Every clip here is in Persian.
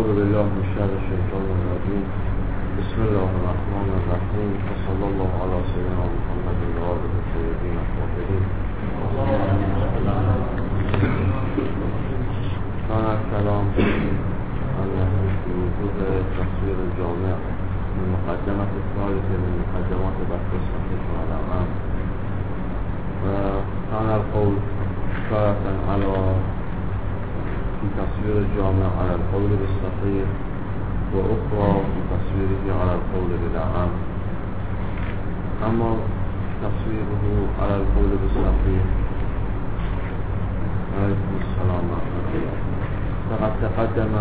أعوذ بالله من شر الشيطان الرجيم. بسم الله الرحمن الرحيم. وصلى الله على سيدنا محمد وآله الطيبين الطاهرين. كان الكلام أنه في وجود تصوير الجامع من مقدمة الثالثة من مقدمات بحث الصحيح والأعمام، وكان القول تارة على في تصوير الجامع على القول بالصحيح، وأخرى في تصويره على القول بالأعم. أما تصويره على القول بالصحيح عليكم السلام ورحمة الله، فقد تقدم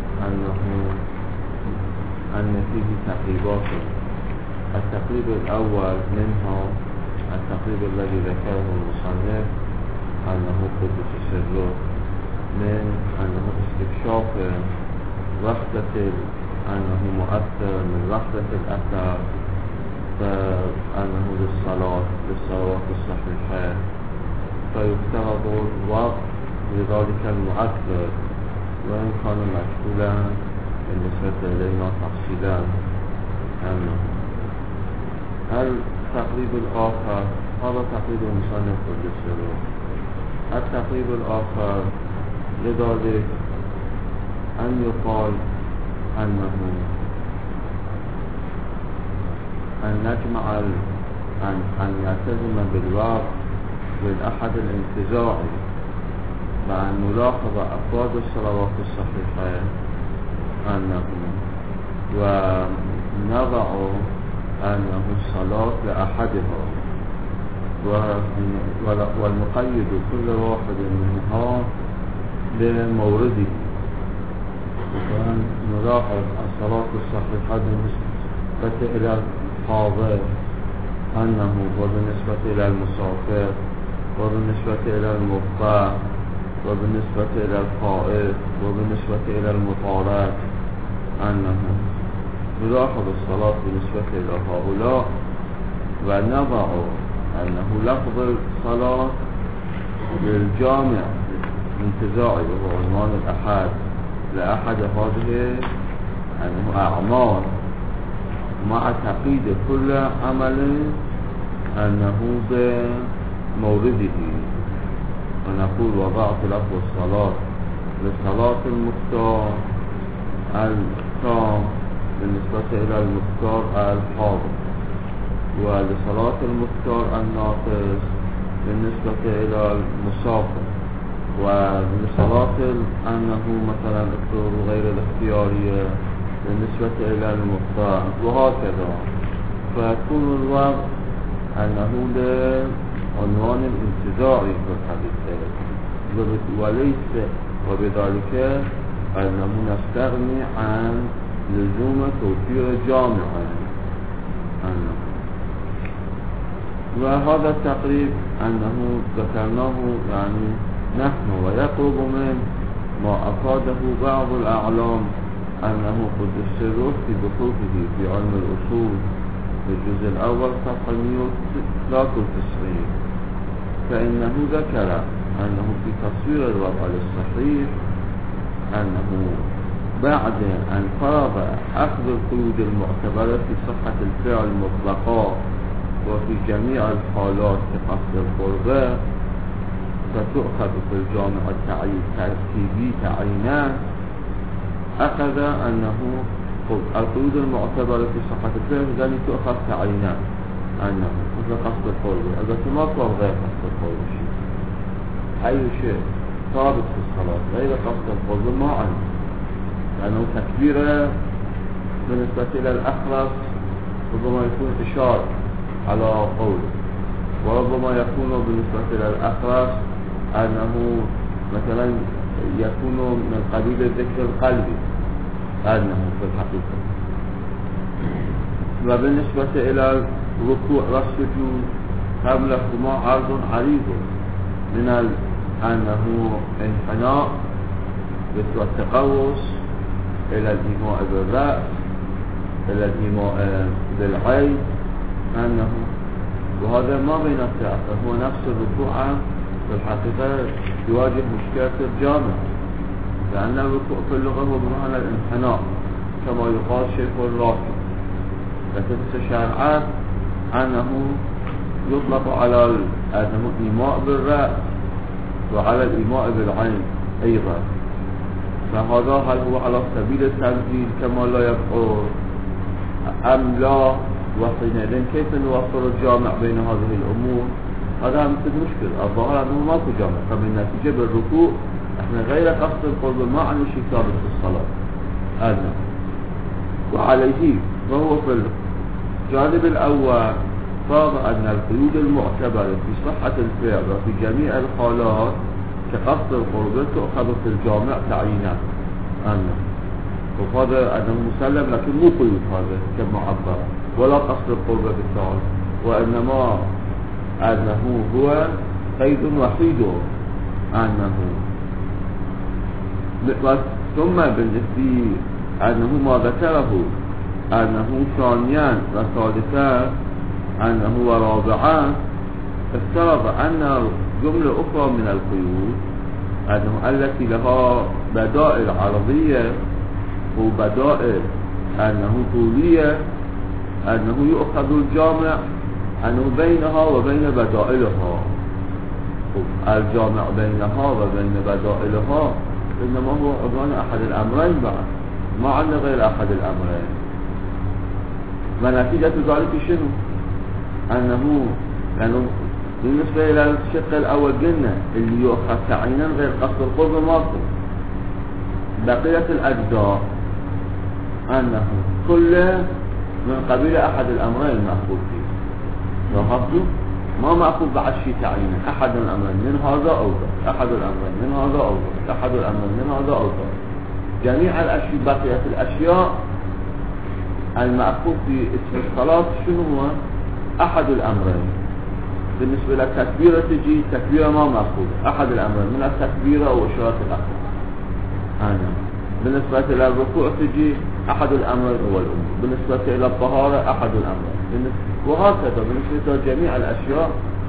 أن فيه تقريبات. التقريب الأول منها التقريب الذي ذكره المصنف أنه قدس سره من أنه استكشاف أنه مؤثر من وحدة الأثر، فأنه للصلوات الصحيحة، فيفترض الوقت لذلك المؤثر وإن كان مشغولا بالنسبة إلينا تفصيلا. التقريب الآخر هذا تقريب المصنف قدس سره. التقريب الآخر لذلك أن يقال أنه أن يلتزم بالوقت للأحد الانتزاعي، وأن نلاحظ أفراد الصلوات الصحيحة ونضع أنه الصلاة لأحدها، ونقيد كل واحد منها بمورده، وأن نلاحظ الصلاة الصحيحة بالنسبة إلى الحاضر أنه، وبالنسبة إلى المسافر، وبالنسبة إلى المبقى، وبالنسبة إلى القائد، وبالنسبة إلى المطارد أنه نلاحظ الصلاة بالنسبة إلى هؤلاء، ونضع أنه لفظ الصلاة للجامع انتزاعي وهو عنوان الأحد لأحد هذه أنه أعمال، مع تقييد كل عمل أنه بمورده، ونقول وضعت لفظ الصلاة للصلاة المختار التام بالنسبة إلى المختار الحاضر، ولصلاة المختار الناقص بالنسبة إلى المسافر، ولصلاة أنه مثلا الطهور غير الاختيارية بالنسبة إلى المختار، وهكذا. فيكون الوقت أنه لعنوان الانتزاعي في الحقيقة، وليس وبذلك أنه نستغني عن لزوم توفير جامعا. وهذا التقريب أنه ذكرناه يعني نحن، ويقرب من ما أفاده بعض الأعلام أنه قدس سره في بحوثه في علم الأصول في الجزء الأول صفحة 193، فإنه ذكر أنه في تصوير الوضع الصحيح أنه بعد أن فرض أخذ القيود المعتبرة في صحة الفعل مطلقا وفي جميع الحالات كقصد القربة، فتؤخذ في الجامع الترتيبي تعيينا، أخذ أنه القيود المعتبرة في صحة الفعل ذلك تؤخذ تعيينا أنه مثل قصد القربة، إذا ما كان غير قصد القربة شيء، أي شيء ثابت في الصلاة غير قصد القربة ما عنه، لأنه تكبيره بالنسبة إلى الأخرس ربما يكون إشارة على قوله، وربما يكون بالنسبة إلى الأخرس أنه مثلا يكون من قبيل الذكر القلبي أنه في الحقيقة. وبالنسبة إلى الركوع والسجود قبلهما عرض عريض من أنه انحناء والتقوس إلى الإيماء بالرأس، إلى الإيماء بالعين أنه، وهذا ما بين التأثر، هو نفس الركوع في الحقيقة يواجه مشكلة الجامع، لأن الركوع في اللغة هو بمعنى الانحناء كما يقال شيخ الراكب. لكن شرعا أنه يطلق على الإيماء بالرأس وعلى الإيماء بالعين أيضا. فهذا هل هو على سبيل التنزيل كما لا يبقى أم لا؟ وحينئذ كيف نوفر الجامع بين هذه الأمور؟ هذا مثل مشكلة. الظاهر أنه ماكو جامع، فبالنتيجة بالركوع احنا غير قصد القرب ما عن شيء ثابت في الصلاة هذا. وعليه فهو في الجانب الأول فرض أن القيود المعتبرة في صحة الفعل وفي جميع الحالات كقصد القرب تؤخذ في الجامع تعيينا. وهذا أنه مسلم، لكن مو قيود هذا كما عبر، ولا قصد القرب بالفعل، وإنما أنه هو قيد وحيد أنه. ثم بالنسبة أنه ما ذكره أنه ثانيا وثالثا أنه ورابعا افترض أن جملة أخرى من القيود أنه التي لها بدائل عرضية وبدائل أنه طولية أنه يؤخذ الجامع أنه بينها وبين بدائلها. الجامع بينها وبين بدائلها إنما هو عنوان أحد الأمرين بعد، ما عندنا غير أحد الأمرين. ونتيجة ذلك شنو؟ أنه لأنه بالنسبة إلى الشق الأول قلنا اللي يؤخذ تعيينا غير قصد القرب ماكو. بقية الأجزاء أنه كله من قبيل أحد الأمرين مأخوذ فيه. لاحظتوا؟ ما مأخوذ بعد شيء تعيينا، أحد الأمرين من هذا أو ذا، أحد الأمرين من هذا أو ذا، أحد الأمرين من هذا أو ذا. جميع الأشياء بقية الأشياء المأخوذ في اسم الصلاة شنو هو؟ أحد الأمرين. بالنسبة للتكبيرة تجي تكبيرة ما مأخوذ، أحد الأمرين من التكبيرة أو إشارة الأخر. بالنسبة إلى الركوع تجي أحد الأمرين هو الأمور، بالنسبة إلى الطهارة أحد الأمرين، وهكذا بالنسبة لجميع الأشياء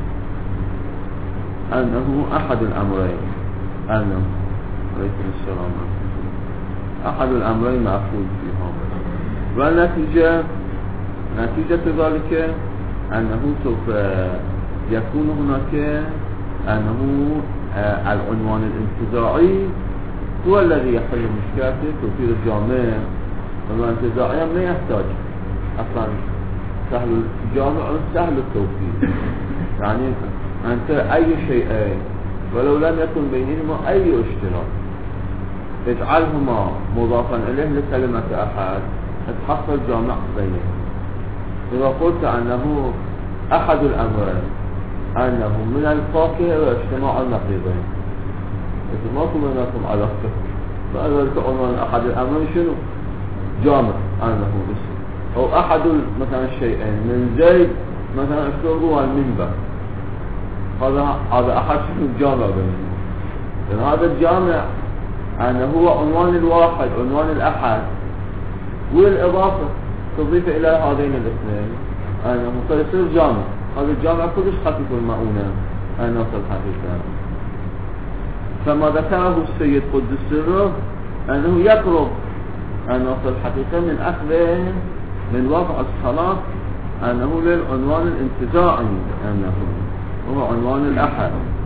أنه أحد الأمرين. أنه عليكم السلام أحد الأمرين مأخوذ فيها. والنتيجة نتيجة ذلك أنه سوف يكون هناك أنه العنوان الانتزاعي هو الذي يحل مشكلته توفير الجامع. والانتزاعيا ما يحتاج أصلا سهل الجامع سهل التوفير، يعني أنت أي شيئين ولو لم يكن بينهما أي اشتراك اجعلهما مضافا إليه لكلمة أحد تحصل جامع بينهما. إذا قلت أنه أحد الأمرين أنه من الفاكهة واجتماع النقيضين، إذا ما كنا لكم علاقة فأنا عنوان أحد الأمرين شنو؟ جامع أنه اسم، أو أحد مثلا الشيئين من زيد مثلا الشرب والمنبر، هذا أحد شنو؟ جامع بينهم. لأن هذا الجامع أنه هو عنوان الواحد عنوان الأحد، والإضافة تضيف إلى هذين الاثنين أنه فيصير جامع. هذا الجامع كلش خفيف المؤونة أنه في الحقيقة. فما ذكره السيد قدس سره أنه يقرب أنه في الحقيقة من أخذ من وضع الصلاة أنه للعنوان الانتزاعي أنه هو عنوان الأحد،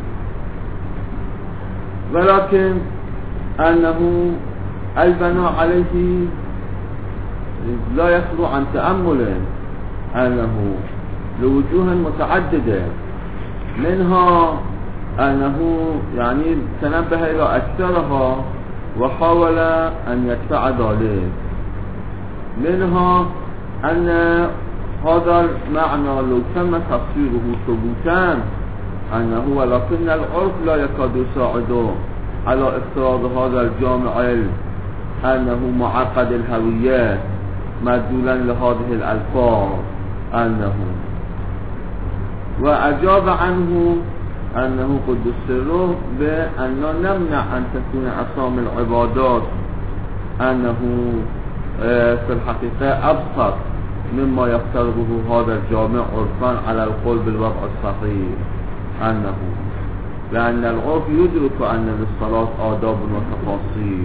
ولكن أنه البناء عليه لا يخلو عن تأمل أنه لوجوه متعددة، منها أنه يعني تنبه إلى أكثرها وحاول أن يدفع ذلك. منها أن هذا المعنى لو تم تفسيره ثبوتا أنه ولكن العرف لا يكاد يساعد على افتراض هذا الجامع أنه معقد الهويات مدلولا لهذه الألفاظ أنه، وأجاب عنه أنه قدس سره بأن نمنع أن تكون أسامي العبادات أنه في الحقيقة أبسط مما يفترضه هذا الجامع عرفا على القول بالوضع الصحيح أنه. لأن العرف يدرك أن للصلاة آداب وتفاصيل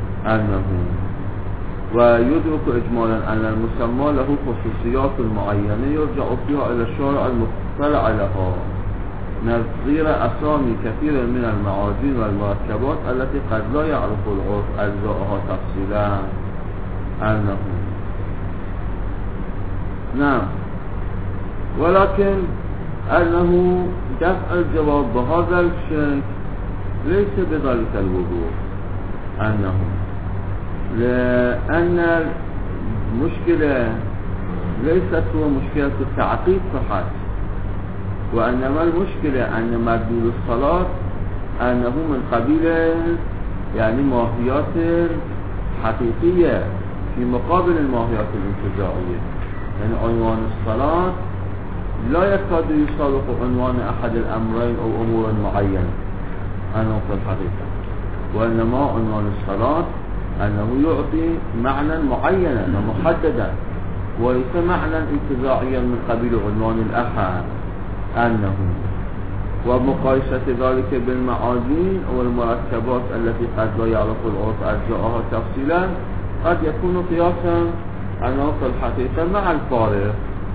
ويدرك إجمالا أن المسمى له خصوصيات معينة يرجع فيها إلى الشارع المطلع لها، نظير أسامي كثير من المعاجين والمركبات التي قد لا يعرف العرف أجزاءها تفصيلا نعم. ولكن أنه دفع الجواب بهذا الشكل ليس بذلك الوضوح، لأن المشكلة ليست هو مشكلة التعقيد فحسب، وإنما المشكلة أن مردود الصلاة أنه من قبيل يعني ماهيات حقيقية في مقابل الماهيات الانتزاعية. يعني عنوان الصلاة لا يكاد يسابق عنوان أحد الأمرين أو أمور معينة أنه في الحقيقة، وإنما عنوان الصلاة أنه يعطي معنى معينا ومحددا وليس معنى انتزاعيا من قبيل عنوان الأحد ومقايسة ذلك بالمعاجين والمركبات التي قد لا يعرف العرف أجزاءها تفصيلا قد يكون قياسا أنه في الحقيقة مع الفارق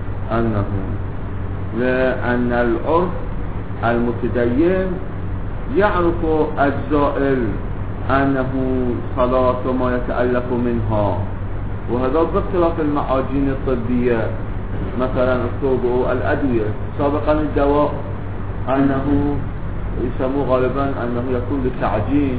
لأن العرف المتدين يعرف أجزاء أنه صلاة وما يتألف منها، وهذا باختلاف المعاجين الطبية مثلا الطب الأدوية. سابقا الدواء أنه يسموه غالبا أنه يكون للتعجين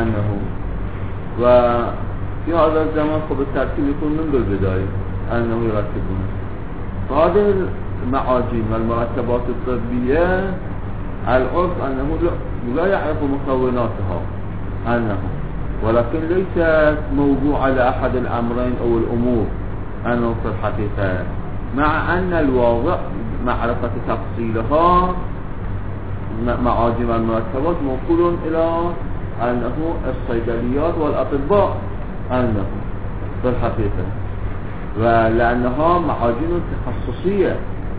وفي هذا الزمان بالتركيب يكون منذ البداية أنه يركبونه. فهذه المعاجين والمركبات الطبية العرف أنه لا يعرف مكوناتها ولكن ليست موضوع على أحد الأمرين أو الأمور أنه في الحقيقة، مع أن الواضع معرفة تفصيلها معاجم المركبات موصول إلى أنه الصيدليات والأطباء في الحقيقة، ولأنها معاجم تخصصية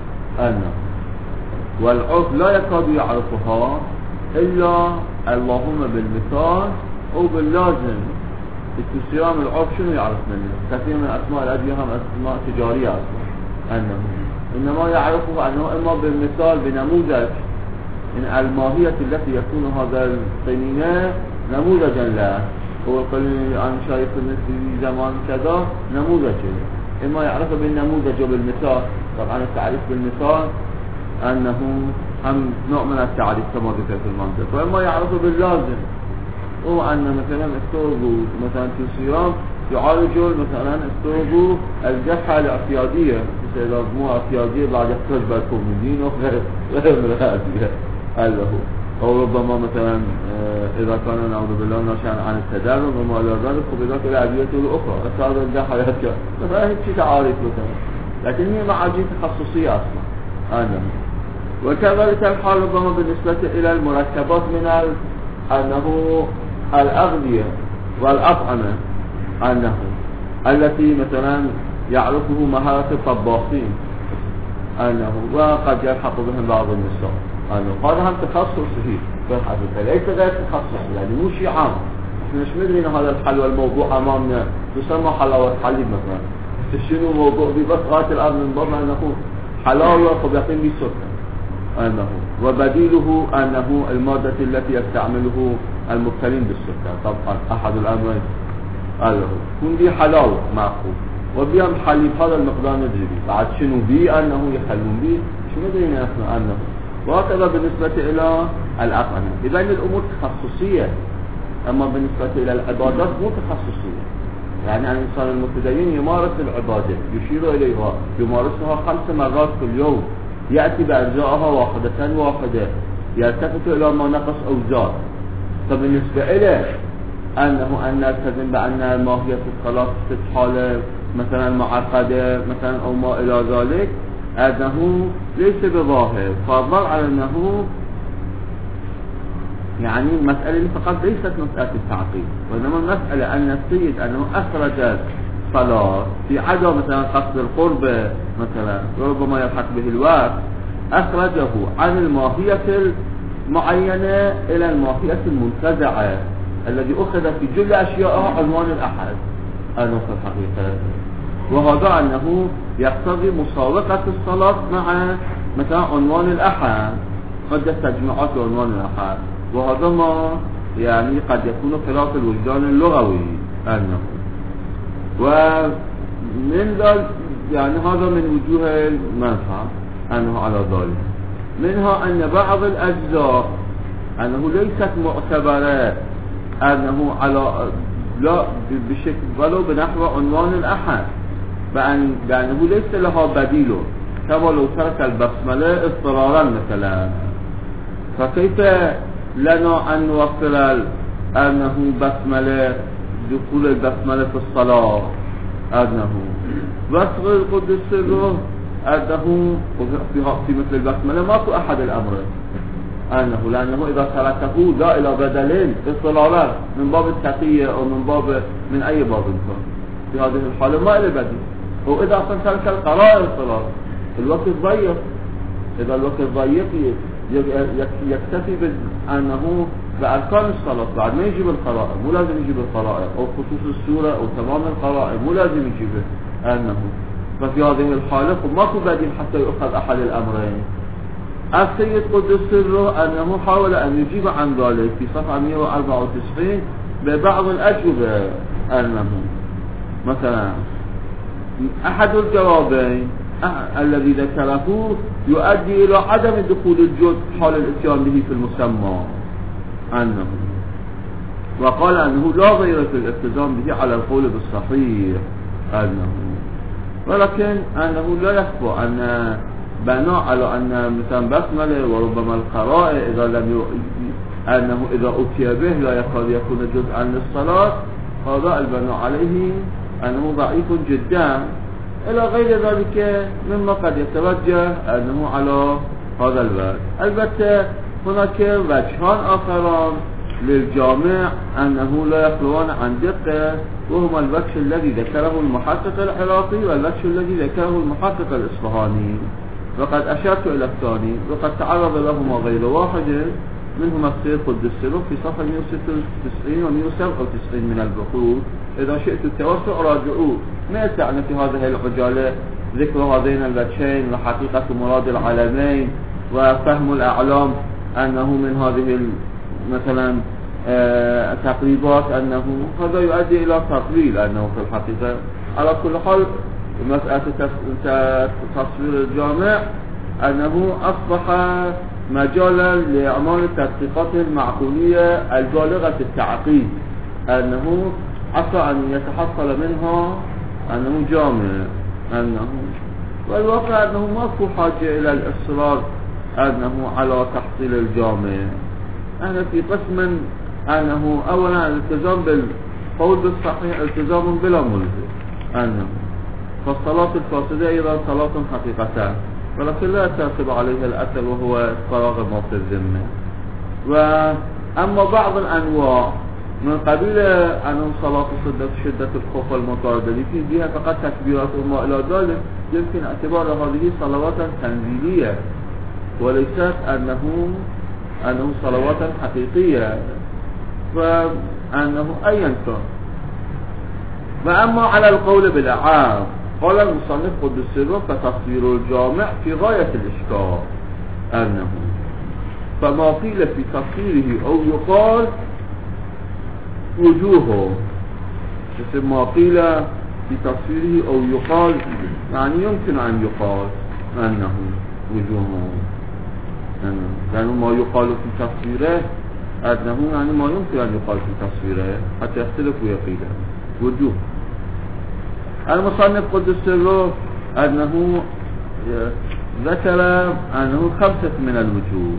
والعرف لا يكاد يعرفها إلا اللهم بالمثال أو باللازم. استسلام العرف شنو يعرف منه؟ كثير من أسماء الأدوية هم أسماء تجارية أصلا إنما يعرفه أنه إما بالمثال بنموذج من الماهية التي يكون هذا القنينة نموذجا له. هو القنين أنا شايف في زمان كذا نموذج، إما يعرفه بالنموذج وبالمثال. طبعا التعريف بالمثال أنه هم نوع من التعريف كما ذكر في المنطق، وإما يعرفه باللازم هو أن مثلا استوغو مثلا في الصيام يعالجوا مثلا استوغو الجرحى الاعتيادية، مثل مو اعتيادية بعد يحتاج بالكوميدين وغير من هذه أو ربما مثلا إذا كان نعوذ بالله ناشئا عن التدرب وما إلى ذلك وبذلك الأدوية الأخرى هذا الجرحى الاعتيادية فهي شيء تعارف مثلا، لكن هي معاجين تخصصية أصلا وكذلك الحال ربما بالنسبة إلى المركبات من أنه الأغذية والأطعمة التي مثلا يعرفه مهارة الطباخين وقد يلحق بهم بعض النساء هذا هم تخصصي في الحقيقة ليس غير تخصصي، يعني مو شيء عام. احنا مش مدري ان هذا الحل والموضوع امامنا تسمى حلاوة حليب مثلا، شنو موضوع بس غاية الآن من ضمن أنه حلاوة وبيقين به سكر وبديله أنه المادة التي يستعمله المبتلين بالسكر. طبعا أحد الأمرين كون دي حلاوة معقول وبيهم حليب هذا المقدار ندري بعد شنو بي أنه يخلون بي شو ندري نحن أنه. وهكذا بالنسبة إلى الأطعمة. إذن الأمور تخصصية، أما بالنسبة إلى العبادات مو تخصصية. يعني الإنسان المتدين يمارس العبادة يشير إليها يمارسها 5 مرات في اليوم، يأتي بأجزائها واحدة يلتفت إلى ما نقص أو زاد. فبالنسبة إليه أن نلتزم بأن ماهية الصلاة تتحال مثلا معقدة مثلا أو ما إلى ذلك أنه ليس بظاهر، فضل على أنه يعني المسألة فقط ليست مسألة التعقيد، وإنما المسألة أن السيد أنه أخرج الصلاة في عدم مثلا قصد القرب مثلا وربما يلحق به الوقت، أخرجه عن الماهية معينة إلى الماهية المنتزعة الذي أخذ في جل أشيائها عنوان الأحد أنه في الحقيقة، وهذا أنه يقتضي مساوقة الصلاة مع مثلا عنوان الأحد، قد تجمعات عنوان الأحد، وهذا ما يعني قد يكون خلاف الوجدان اللغوي أنه، ومن ذلك يعني هذا من وجوه المنفعة أنه على ذلك. منها أن بعض الأجزاء أنه ليست معتبرة أنه على لا بشكل ولو بنحو عنوان الأحد، بأنه ليس لها بديل، كما لو ترك البسملة اضطرارا مثلا، فكيف لنا أن نوصل أنه بسملة دخول البسملة في الصلاة أنه وصل القدس سره أنه في مثل البسملة ماكو أحد الأمر أنه، لأنه إذا تركه لا إلى بدلين اضطرارا من باب التقية أو من أي باب كان، في هذه الحالة ما إلى بديل. وإذا أصلا ترك القراءة اضطرارا الوقت ضيق، إذا الوقت ضيق يكتفي بأنه بأركان الصلاة بعد ما يجيب القراءة، مو لازم يجيب القراءة أو خصوص السورة أو تمام القراءة، مو لازم يجيبه أنه. ففي هذه الحالة ماكو بديل حتى يؤخذ أحد الأمرين. السيد قدس سره أنه حاول أن يجيب عن ذلك في صفحة 194 ببعض الأجوبة أنه مثلا أحد الجوابين الذي ذكره يؤدي إلى عدم دخول الجزء حال الاتيان به في المسمى أنه، وقال أنه لا غير في الالتزام به على القول بالصحيح أنه، ولكن أنه لا يخفى أن بناء على أن مثلا بسملة وربما القراءة أنه إذا أتي به لا يكاد يكون جزءا للصلاة، هذا البناء عليه أنه ضعيف جدا إلى غير ذلك مما قد يتوجه أنه على هذا الوجه. البته هناك وجهان آخران للجامع أنه لا يخلوان عن دقة، وهما الوجه الذي ذكره المحقق العراقي والوجه الذي ذكره المحقق الإصفهاني، وقد أشرت إلى الثاني، وقد تعرض لهما غير واحد منهما السيد قدس سره في صفحة 196 و 197 من البحوث. إذا شئت التوسع راجعوه. ما يسعني في هذه العجالة ذكر هذين الوجهين وحقيقة مراد العالمين وفهم الأعلام أنه من هذه مثلا تقريبات أنه هذا يؤدي إلى تقليل أنه في الحقيقة. على كل حال مسألة تصوير الجامع أنه أصبح مجالا لأعمال التدقيقات المعقولية البالغة التعقيد، أنه عسى أن يتحصل منها أنه جامع أنه، والواقع أنه ما في حاجة إلى الإصرار أنه على تحصيل الجامع. أنا في قسم أنه أولا الالتزام بالقول بالصحيح التزام بلا ملزم أنه، فالصلاة الفاسدة إذا صلاة حقيقة ولكن لا يترتب عليها الأثر وهو فراغ ما في الذمة. وأما بعض الأنواع من قبيل أنه صلاة شدة الخوف والمطاردة التي فيها فقط تكبيرات وما إلى ذلك يمكن اعتبار هذه صلوات تنزيلية وليست أنه صلوات حقيقية، فأنه أيا كان. وأما على القول بالأعام قال المصنف قدس سره فتصوير الجامع في غاية الإشكال أنه، فما قيل في تصويره أو يقال وجوهه، ما قيل في تصويره أو يقال يعني يمكن أن يقال أنه وجوهه، لأنه ما يقال في تصويره أنه يعني ما يمكن أن يقال في تصويره حتى يختلف ويقيل وجوه. المصنف قدس سره أنه ذكر أنه 5 من الوجوه.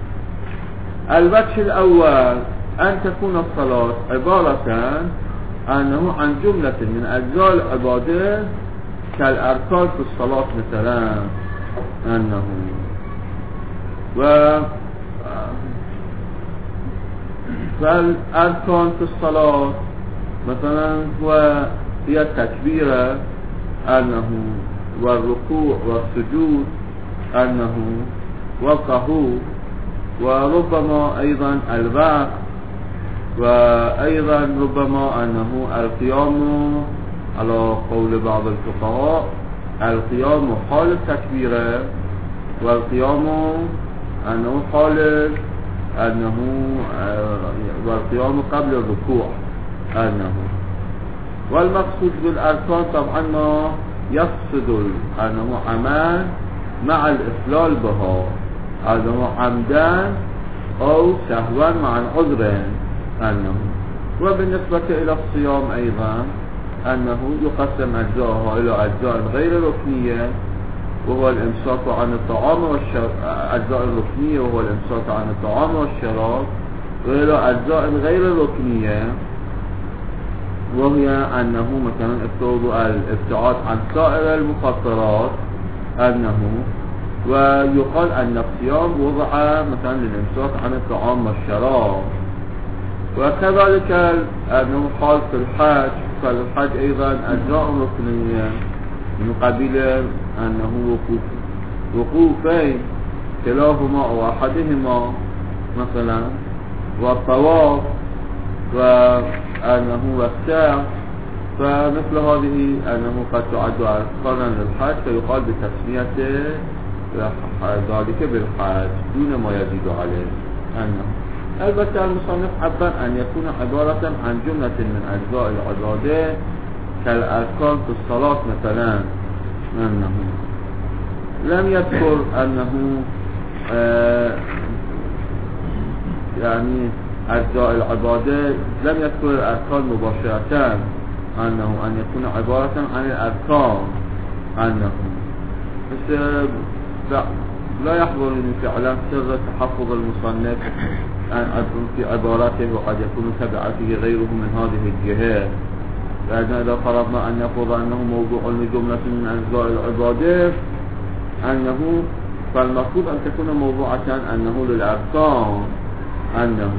الوجه الأول أن تكون الصلاة عبارة أنه عن جملة من أجزاء العبادة كالأركان في الصلاة مثلا أنه، فالأركان في الصلاة مثلا هي التكبيرة أنه، والركوع والسجود أنه، والقهور وربما أيضا الوقت، وأيضا ربما أنه القيام على قول بعض الفقهاء القيام حال التكبير، والقيام أنه حال والقيام قبل الركوع أنه. والمقصود بالأركان طبعا ما يقصد أنه عمل مع الإخلال بها، أنه عمدا أو سهوا مع عذر أنه. وبالنسبة إلى الصيام أيضا أنه يقسم أجزاءها إلى أجزاء غير ركنية وهو الإمساك عن الطعام والشراب، أجزاء الركنية وهو الإمساك عن الطعام والشراب، وإلى أجزاء غير ركنية وهي أنه مثلا الابتعاد عن سائر المفطرات أنه. ويقال أن الصيام وضع مثلا للإمساك عن الطعام والشراب. وكذلك أنه حال في الحج، فالحج أيضا أجزاء ركنية من قبيل أنه وقوفين كلاهما أو أحدهما مثلا، والطواف، وأنه والسعي، فمثل هذه أنه قد تعد أركانا للحج فيقال بتسمية ذلك بالحج دون ما يزيد عليه أنه. البته المصنف حبا أن يكون عبارة عن جملة من أجزاء العبادة كالأركان في الصلاة مثلا أنه. لم يذكر أنه يعني أجزاء العبادة، لم يذكر الأركان مباشرة أنه أن يكون عبارة عن الأركان أنه. بس لا يحضرني فعلا سر تحفظ المصنف أن أكون في عباراته وقد يكون تبع فيه غيره من هذه الجهات، لأن إذا فرضنا أن يفرض أنه موضوع لجملة من أجزاء العبادة أنه، فالمفروض أن تكون موضوعة أنه للأركان أنه.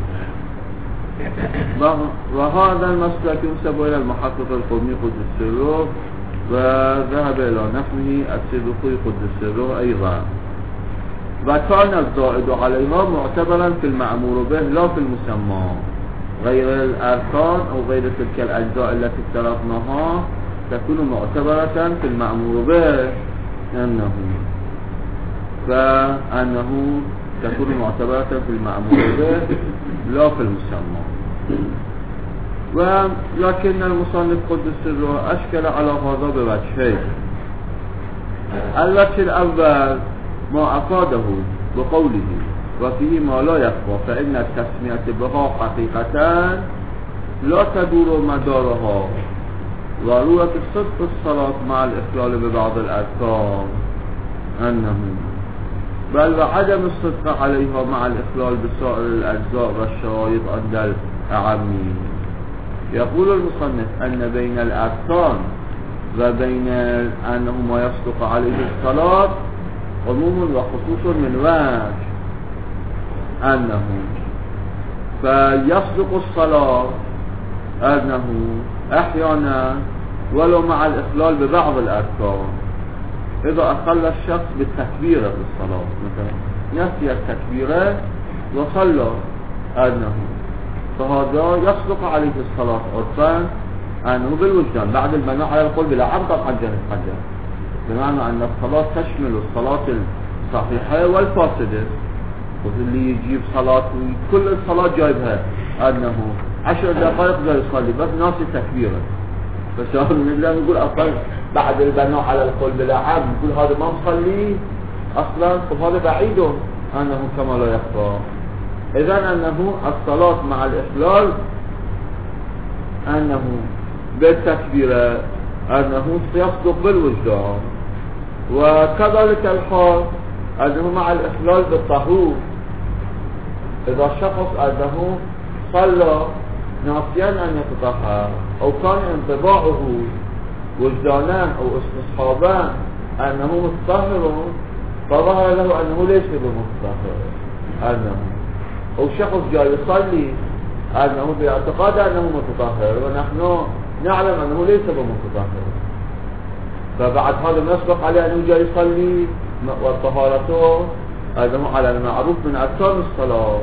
وهذا المسلك ينسب إلى المحقق القومي قدس سره، وذهب إلى نحوه السبقي قدس سره أيضا. وكان الزائد عليها معتبرا في المأمور به لا في المسمى، غير الأركان أو غير تلك الأجزاء التي افترضناها تكون معتبرة في المأمور به أنه، فأنه تكون معتبرة في المأمور به لا في المسمى. ولكن المصنف قدس سره أشكل على هذا بوجهين. الوجه الأول ما أفاده بقوله وفيه ما لا يخفى، فإن التسمية بها حقيقة لا تدور مدارها ضرورة الصدق الصلاة مع الإخلال ببعض الأركان أنه، بل وعدم الصدق عليها مع الإخلال بسائر الأجزاء والشرائط عند الأعمين. يقول المصنف أن بين الأركان وبين أنه ما يصدق عليه الصلاة عموم وخصوص من وجه أنه، فيصدق الصلاة أنه أحيانا ولو مع الإخلال ببعض الأركان. إذا أخل الشخص بالتكبيرة في الصلاة مثلا، نسي التكبيرة وصلى أنه، فهذا يصدق عليه الصلاة عرفا أنه بالوجدان بعد البناء على القول بلا عبد حجر الحجر، بمعنى أن الصلاة تشمل الصلاة الصحيحة والفاسدة. واللي يجيب صلاة كل الصلاة جايبها أنه 10 دقائق جاي يصلي بس ناسي تكبيرة، فشاهد نقدر نقول أصلا بعد البناء على القول بلا عبد نقول هذا ما مصلي أصلا، فهذا بعيد أنه كما لا يخفى. إذن أنه الصلاة مع الإخلال أنه بالتكبيرة أنه سيصدق بالوجدان، وكذلك الحال أنه مع الإخلال بالطهور. إذا شخص أنه صلى ناسيا أن يتطهر أو كان انطباعه وجدانا أو استصحابا أنه متطهر، فظهر له أنه ليس بمتطهر أنه، أو شخص جاء يصلي أنه باعتقاد أنه متطهر ونحن نعلم أنه ليس بمتطهر، فبعد هذا نسبق عليه أنه جاء يصلي وطهارته أنه على المعروف من أركان الصلاة.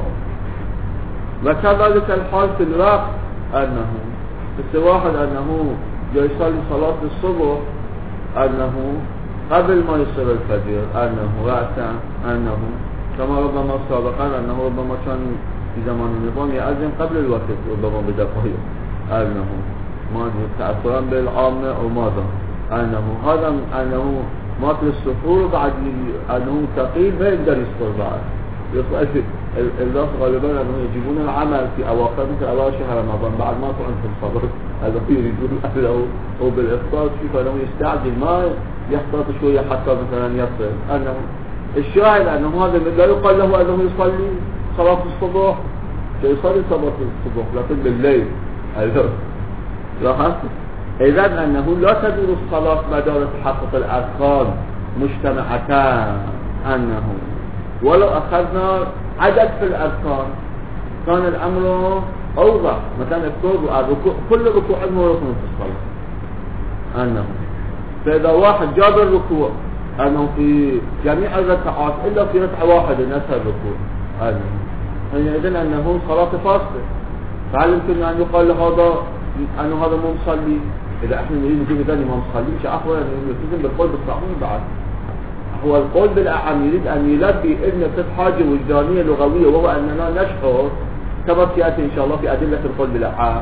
وكذلك الحال في الوقت، أنه بس واحد أنه يصلي صلاة الصبح أنه قبل ما يصل الفجر، أنه رأسا أنه كما ربما سابقا أنه ربما كان في زمان النظام يأذن قبل الوقت ربما بدقائق، أنه ما تأثرا بالعامة أو ماذا، أنه هذا أنه ماكل السحور بعد أنه ثقيل ما يقدر يسفر بعد الناس غالبا أنه يجيبون العمل في أواخر مثل أواخر شهر رمضان بعد ما طعن في الصبر، هذا يريدون أهله أو بالإفطار شيء فأنه يستعجل ما يحتاط شوية حتى مثلا يصل. أنه الشاهد أنه هذا لا يقال له أنه يصلي صلاة الصبح، يصلي صلاة الصبح لكن بالليل. لاحظت؟ إذن أنه لا تدور الصلاة مدار تحقق الأركان مجتمعتان، أنه ولو أخذنا عدد في الأركان كان الأمر أوضح. مثلا الركوع كل ركوع هو ركن في الصلاة، أنه فإذا واحد جاب الركوع أنه في جميع الركعات إلا في ركعة واحدة نسى الركوع، إذن أنه صلاة فاصلة. فهل يمكن أن يقال لهذا أنه هذا مو مصلي؟ إذا احنا نريد نقول ثاني ما مصليش أخوة أنه يلتزم بالقول بالصحيح بعد. هو القول بالأعم يريد أن يلبي إن في حاجة وجدانية لغوية، وهو أننا نشعر كما سيأتي إن شاء الله في أدلة القول بالأعم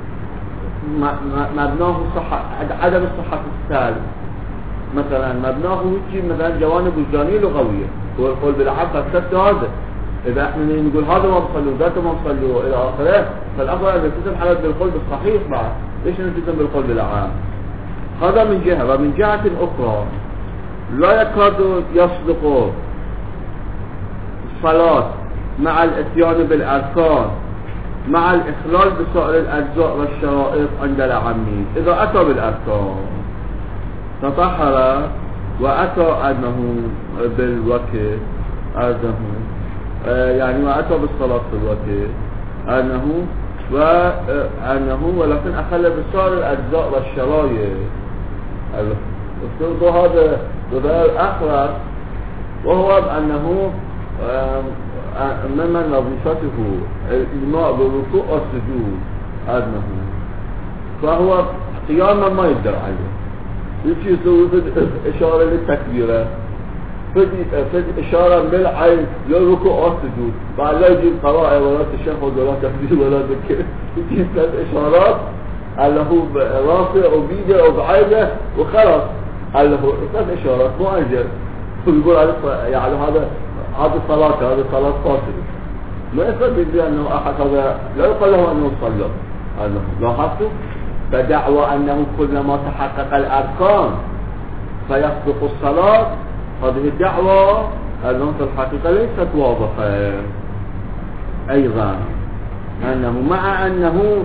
مبناه صحة عدم الصحة السالم، مثلا مبناه يجي مثلا جوانب وجدانية لغوية، هو القول بالأعم فاكتبت هذا. إذا احنا نقول هذا ما مصلي وذاك ما مصلي وإلى آخره، فالأفضل أن نلتزم حالة بالقول بالصحيح بعد. ليش نلتزم بالقول بالأعم؟ هذا من جهة. ومن جهة أخرى لا يكاد يصدق الصلاة مع الاتيان بالأركان مع الإخلال بسائر الأجزاء والشرائط عند العامين. إذا أتى بالأركان تطهر وأتى أنه بالوقت أنه يعني وأتى بالصلاة في الوقت أنه ولكن أخل بسائر الأجزاء والشرائط. السلطة هذا الأخرى وهو أنه ممن وظيفته الإيماء بالركوع والسجود أنه فهو قياما ما يقدر عليه، يجي يسوي إشارة للتكبيرة، فدي إشارة بالعين للركوع والسجود، بعد لا يجيب قراءة ولا تشهد ولا تكبير ولا ذكر، يجي ثلاث إشارات له رافع وبيده وبعيده وخلاص، له ثلاث إشارات مو أنجل. ويقول يعني هذا صلاة فاصلة، ما يصدق بأنه أحد هذا لا يقال له أنه صلى. لاحظتوا؟ فدعوى أنه كلما تحقق الأركان فيسبق الصلاة، هذه الدعوة أنه في الحقيقة ليست واضحة. أيضا أنه مع أنه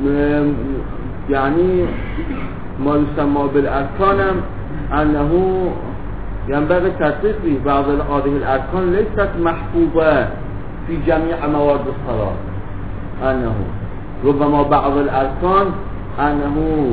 يعني ما يسمى بالأركان أنه ينبغي تدقيق بعض هذه الأركان ليست محفوظة في جميع موارد الصلاة، أنه ربما بعض الأركان أنه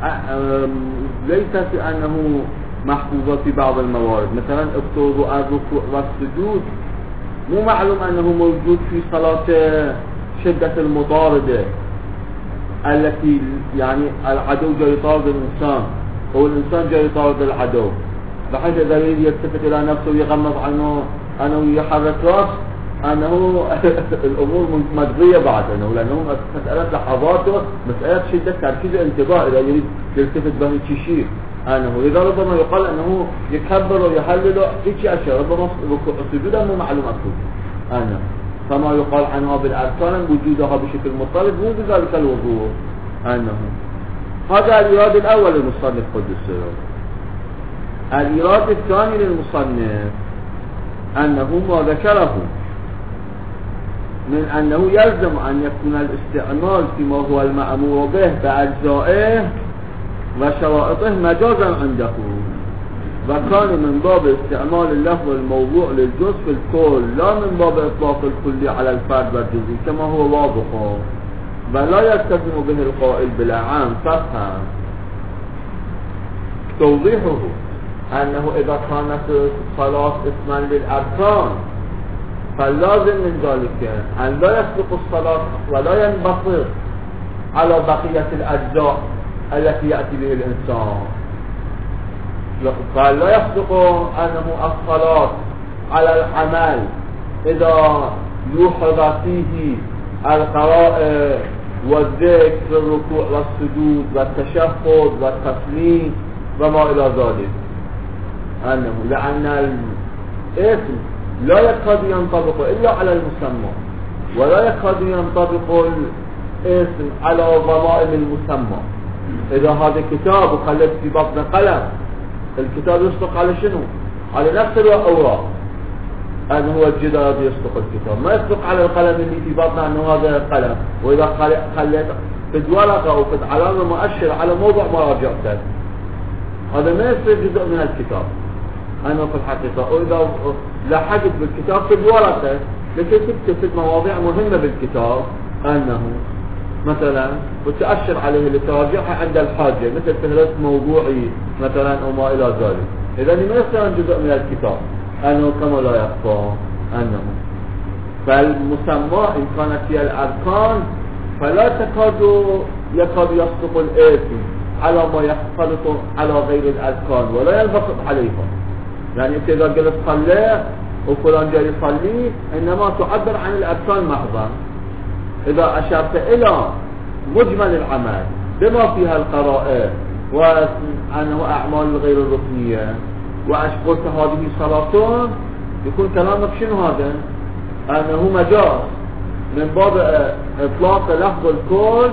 ليست أنه محفوظة في بعض الموارد، مثلا الركوع والسجود مو معلوم أنه موجود في صلاة شدة المطاردة التي يعني العدو جاي يطارد الإنسان أو الإنسان جاي يطارد العدو، بحيث إذا يلتفت إلى نفسه ويغمض عنه أنه يحرك راس أنه الأمور مجرية بعد لأنه مسألة لحظاته مسألة شدة تركيز الانتباه إذا يريد يلتفت به شيء أنه إذا ربما يقال أنه يكبر ويحلل هيك أشياء، ربما سجودا مو معلوم أكثر أنه فما يقال عنها بالأركان وجودها بشكل مضطرد مو بذلك الوضوح. أنه هذا الإيراد الأول للمصنف قدس. الإيراد الثاني للمصنف أنه ما ذكره من أنه يلزم أن يكون الاستعمال فيما هو المأمور به بأجزائه وشرائطه مجازا عنده، وكان من باب استعمال اللفظ الموضوع للجزء في الكل لا من باب إطلاق الكلي على الفرد والجزء كما هو واضح، ولا يلتزم به القائل بالعام. فافهم توضيحه أنه إذا كانت الصلاة اسما للأركان فاللازم من ذلك أن لا يسبق الصلاة ولا ينبسط على بقية الأجزاء التي يأتي به الإنسان. فلا يصدق أنه الصلاة على العمل إذا يوحظ فيه القراءة والذكر الركوع والسجود والتشهد والتسليم وما إلى ذلك، أنه لأن الاسم لا يكاد ينطبق إلا على المسمى، ولا يكاد ينطبق الاسم على ضمائم المسمى. إذا هذا كتاب وخلت في بطن قلم، الكتاب يصدق على شنو؟ على نفس الأوراق، أنه هو الجدار يصدق الكتاب، ما يصدق على القلم اللي في بطنه أنه هذا القلم. وإذا خليت في ورقة أو في علامة مؤشر على موضوع مراجعته، هذا ما يصير جزء من الكتاب أنه في الحقيقة. وإذا لحقت بالكتاب في الورقة لكي تكتب مواضيع مهمة بالكتاب أنه مثلا وتأشر عليه لتراجعها عند الحاجة، مثل فهرس موضوعي مثلا أو ما إلى ذلك. إذا ما يصير جزء من الكتاب أنه كما لا يخفى أنه. فالمسمى إن كانت هي الأركان فلا يكاد يصدق الاسم على ما يختلط على غير الأركان ولا ينبسط عليها. يعني أنت إذا قلت صلي وفلان جاي يصلي إنما تعبر عن الأركان محضا. إذا أشرت إلى مجمل العمل بما فيها القراءة وأنه أعمال غير الركنية وأشقلت هذه صلاة، يكون كلامك شنو هذا؟ أنه مجاز من باب إطلاق لفظ الكل،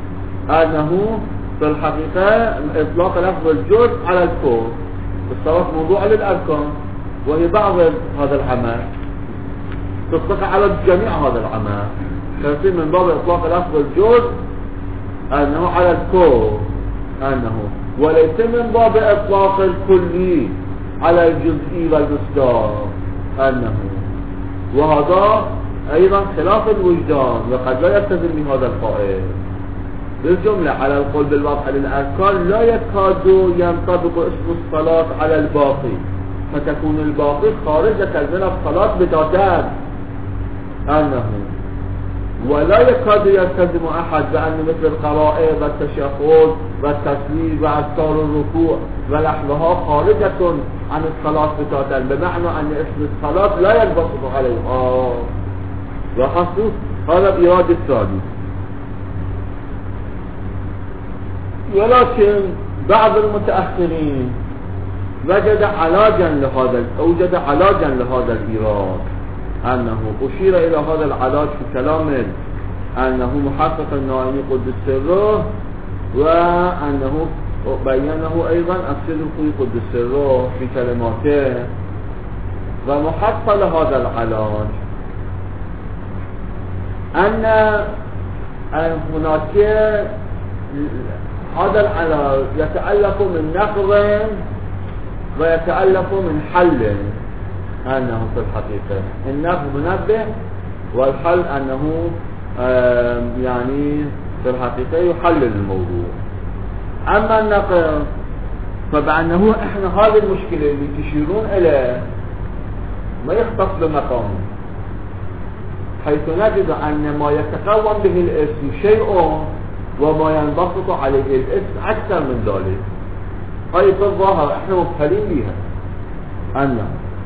أنه في الحقيقة إطلاق لفظ الجزء على الكل. الصلاة موضوع للأركان وهي بعض هذا العمل تطلق على جميع هذا العمل، فيصير من باب إطلاق لفظ الجزء أنه على الكل أنه، وليس من باب إطلاق الكلي على الجزئي والمصداق أنه. وهذا أيضا خلاف الوجدان وقد لا يلتزم بهذا القائل. بالجملة على القول بالوضع للأركان لا يكاد ينطبق اسم الصلاة على الباقي، فتكون الباقي خارجة من الصلاة بذاتها أنه. ولا يكاد يلتزم أحد بأن مثل القراءة والتشهد والتسليم وأذكار الركوع ونحوها خارجة عن الصلاة بذاتها، بمعنى أن اسم الصلاة لا ينبسط عليها. وخصوص هذا بإرادة الثاني. ولكن بعض المتأخرين أوجد علاجا لهذا الإيراد، أنه أشير إلى هذا العلاج في كلام أنه محقق النائمي قدس سره، وأنه بينه أيضا الصديقي قدس سره في كلماته. ومحصل هذا العلاج أن هناك هذا العلاج يتألف من نقض ويتألف من حل، أنه في الحقيقة النقض منبه والحل أنه يعني في الحقيقة يحلل الموضوع. أما النقض فبأنه إحنا هذه المشكلة اللي تشيرون إليه ما يختص بمقامه، حيث نجد أن ما يتقوم به الاسم شيء وما ينبسط عليه الاسم أكثر من ذلك. هاي في الظاهر احنا مبتلين بها أن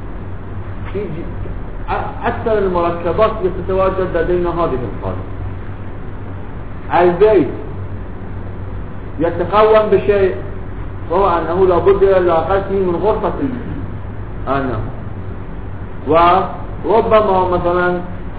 أكثر المركبات تتواجد لدينا هذه الحالة. البيت يتقوم بشيء وهو أنه لابد للاقته من غرفة أنه، وربما مثلا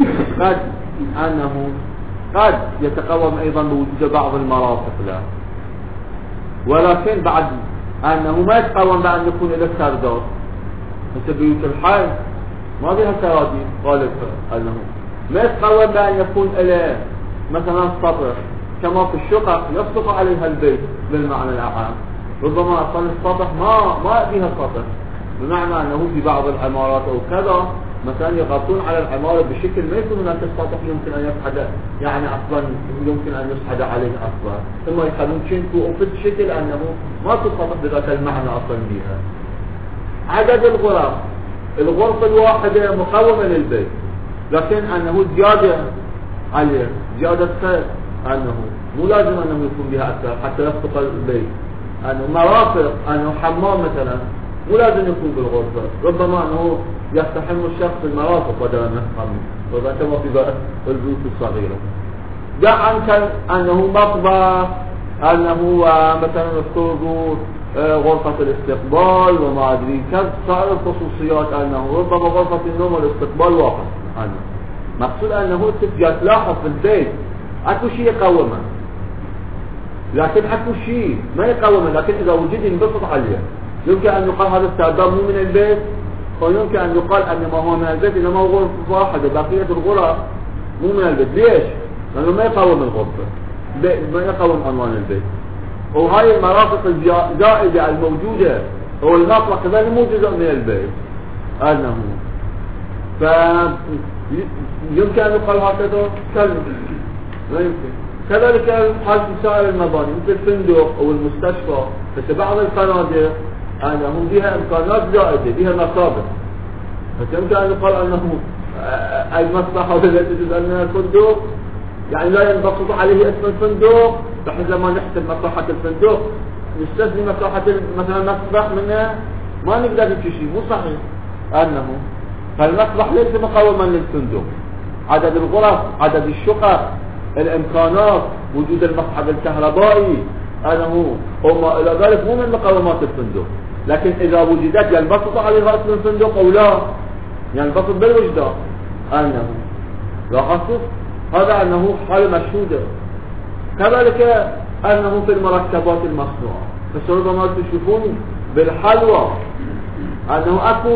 قد يتقوم أيضا بوجود بعض المرافق له، ولكن بعد أنه ما يتقوم بأن يكون له سرداب مثل بيوت الحي ما بها سراديب غالبا، أنه ما يتقوم بأن يكون له مثلا سطح كما في الشقق يصدق عليها البيت بالمعنى الأعام. ربما أصلا السطح ما بها سطح، بمعنى أنه في بعض العمارات أو كذا مثلا يغطون على العمارة بشكل ما يكون هناك السطح يمكن أن يصعد، يعني أصلا يمكن أن يصعد عليه أصلا، ثم يخلون شنكو أو في الشكل أنه ما تسطح بذات المعنى أصلا بها. عدد الغرف الواحدة مقومة للبيت، لكن أنه زيادة عليه، زيادة خير، أنه مو لازم أنه يكون بها أكثر حتى يصدق البيت. أنه مرافق، أنه حمام مثلا مو لازم يكون بالغرفة، ربما أنه يستحم الشخص المرافق بدل أن يستحم، وإذا كما في البيوت الصغيرة. دع عنك أنه مطبخ، أنه مثلا يفترض غرفة الاستقبال وما أدري كذا، صار الخصوصيات أنه ربما غرفة النوم والاستقبال واحد. مقصود أنه تلاحظ في البيت أكو شيء يقومه، لكن أكو شيء ما يقومه، لكن إذا وجد ينبسط عليه. يمكن أن يقال هذا السرداب مو من البيت، ويمكن أن يقال أن ما هو من البيت إنما هو غرفة واحدة، بقية الغرف مو من البيت. ليش؟ لأنه ما يقوم الغرفة، ما يقوم عنوان البيت. وهاي المرافق الزائدة الموجودة هو المطلق كذلك مو جزء من البيت. أنه يمكن أن يقال هكذا كلمة، لا يمكن. كذلك حال في سائر المباني مثل الفندق أو المستشفى، بس بعض الفنادق أنه بها إمكانات زائدة، بها مصابيح، فيمكن أن يقال أنه المصلحة التي تجزء من الفندق يعني لا ينبسط عليه اسم الفندق، بحيث لما نحسب مصلحة الفندق نستثني مصلحة مثلا المسبح منه، ما نقدر نمشي شيء، مو صحيح. أنه فالمسبح ليس مقاوما للفندق، عدد الغرف، عدد الشقق، الإمكانات، وجود المصحف الكهربائي، أنه وما إلى ذلك مو من مقاومات الفندق. لكن إذا وجدت ينبسط عليها اسم الفندق أو لا، ينبسط بالوجدان. أنه لا خصوص هذا أنه حال مشهودة. كذلك أنه في المركبات المصنوعة، بس ربما تشوفون بالحلوى أنه أكو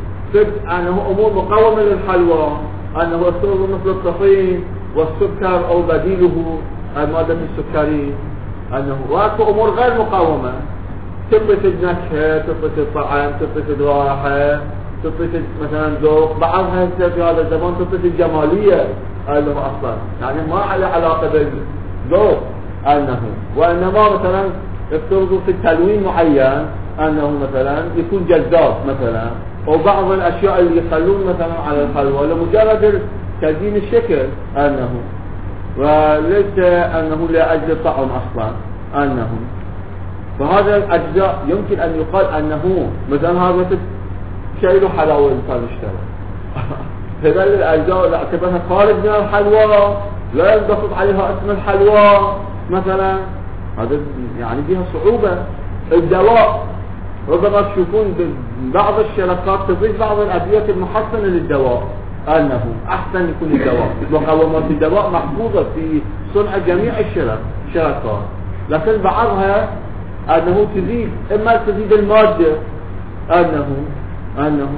أنه أمور مقاومة للحلوى، أنه يصير مثل الطحين والسكر أو بديله المادة السكري، أنه وأكو أمور غير مقاومة تفرد النكهة، تفرد الطعم، تفرد الرائحة، تفرد مثلا ذوق، بعضها في هذا الزمان تفرد الجمالية أنه أصلا يعني ما على علاقة بالذوق، أنه وإنما مثلا يفترضوا في التلوين معين أنه مثلا يكون جذاب مثلا، وبعض الأشياء اللي يخلون مثلا على الحلوى لمجرد تزيين الشكل، أنه وليس أنه لأجل الطعم أصلا. أنه فهذا الأجزاء يمكن أن يقال أنه مثلا هذا شيء حلاوة الإنسان اشترى هذا الأجزاء اللي اعتبرها خارج من الحلوى لا ينضبط عليها اسم الحلوى مثلا، هذا يعني فيها صعوبة. الدواء ربما تشوفون بعض الشركات تضيف بعض الأدوية المحسنة للدواء، أنه أحسن يكون الدواء، مقاومات الدواء محفوظة في صنع جميع الشركات، لكن بعضها أنه تزيد، إما تزيد المادة أنه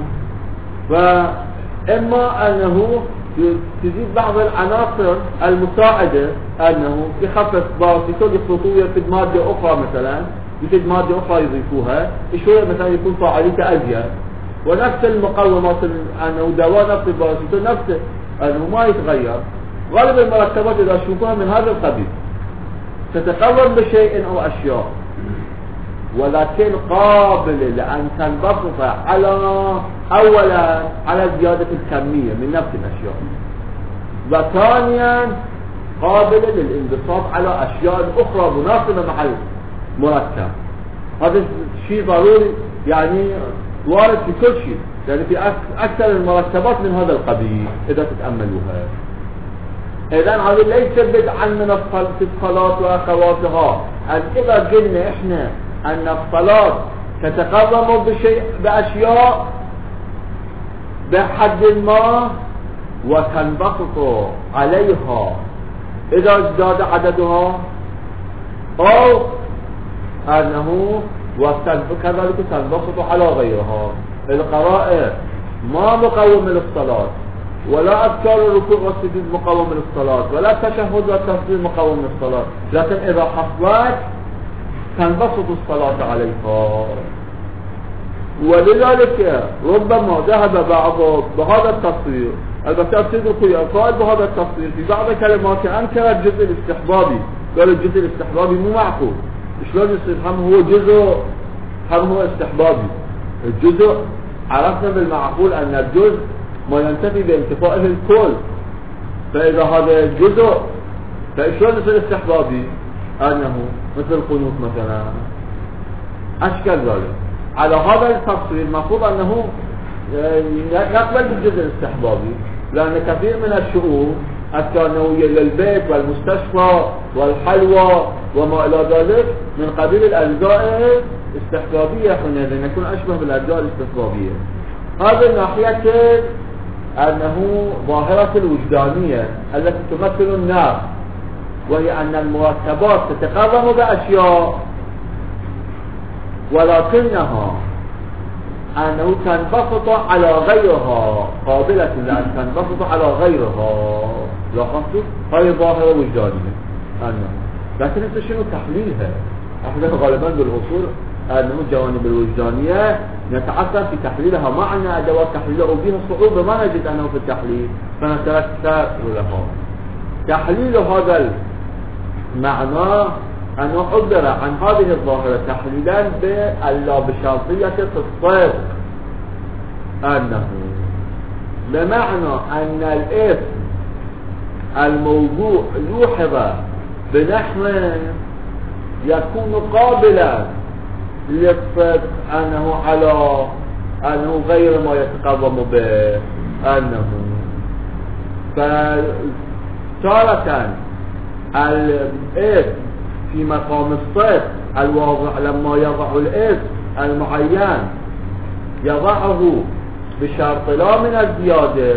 فإما أنه تزيد بعض العناصر المساعدة، أنه يخفف بارتيكول يخلطوها في مادة أخرى مثلا، يوجد مادة أخرى يضيفوها شوية مثلا يكون فاعليته أزيد، ونفس المقاومات أنه دواء نفس البارتيكول نفسه أنه ما يتغير. غالب المركبات إذا تشوفوها من هذا القبيل تتقوم بشيء أو أشياء، ولكن قابلة لأن تنبسط على أولا على زيادة الكمية من نفس الأشياء، وثانيا قابلة للانبساط على أشياء أخرى مناسبة مع المركب. هذا شيء ضروري يعني وارد في كل شيء، يعني في أكثر المركبات من هذا القبيل إذا تتأملوها. إذن هذا ليس بدعا من الصلاة وأخواتها، أن إذا قلنا إحنا أن الصلاة تتقرب بأشياء بحد ما وتنبسط عليها إذا ازداد عددها، أو أنه كذلك تنبسط على غيرها. القراءة ما مقوم للصلاة، ولا أذكار الركوع والسجود مقوم للصلاة، ولا التشهد والتسليم مقوم للصلاة، لكن إذا حصلت تنبسط الصلاة عليها. ولذلك ربما ذهب بعض بهذا التصوير، البتاب سيدركوا قال بهذا التصوير في بعض كلمات أنكر الجزء الاستحبابي، قال الجزء الاستحبابي مو معقول، شلون يصير هم هو جزء هم هو استحبابي. الجزء عرفنا بالمعقول أن الجزء ما ينتفي بانتفائه الكل. فإذا هذا جزء فشلون يصير استحبابي؟ أنه مثل القنوت مثلا أشكال ذلك. على هذا التفصيل المفروض أنه يقبل بالجزء الاستحبابي، لأن كثير من الشؤون الثانوية للبيت والمستشفى والحلوى وما إلى ذلك من قبيل الأجزاء الاستحبابية، حينئذ يكون أشبه بالأجزاء الاستحبابية. هذه الناحية أنه ظاهرة الوجدانية التي تمثل النار، وهي أن المركبات تتقرب بأشياء ولكنها أنه تنبسط على غيرها، قابلة لأن تنبسط على غيرها. لاحظتوا؟ هذه ظاهرة وجدانية أنه، لكن أنت شنو تحليلها؟ احنا غالبا بالأصول أنه الجوانب الوجدانية نتعثر في تحليلها، مع أن أدوات تحليلها وبها صعوبة ما نجد أنه في التحليل، فنتركز لها. تحليل هذا المعنى أنه عبر عن هذه الظاهرة تحليلا باللابشارطية في الصدق، أنه بمعنى أن الاسم الموضوع لوحظ بنحو يكون قابلا للصدق أنه على أنه غير ما يتقوم به، أنه فتارة الاسم في مقام الصدق الواضع لما يضع الاسم المعين يضعه بشرط لا من الزيادة،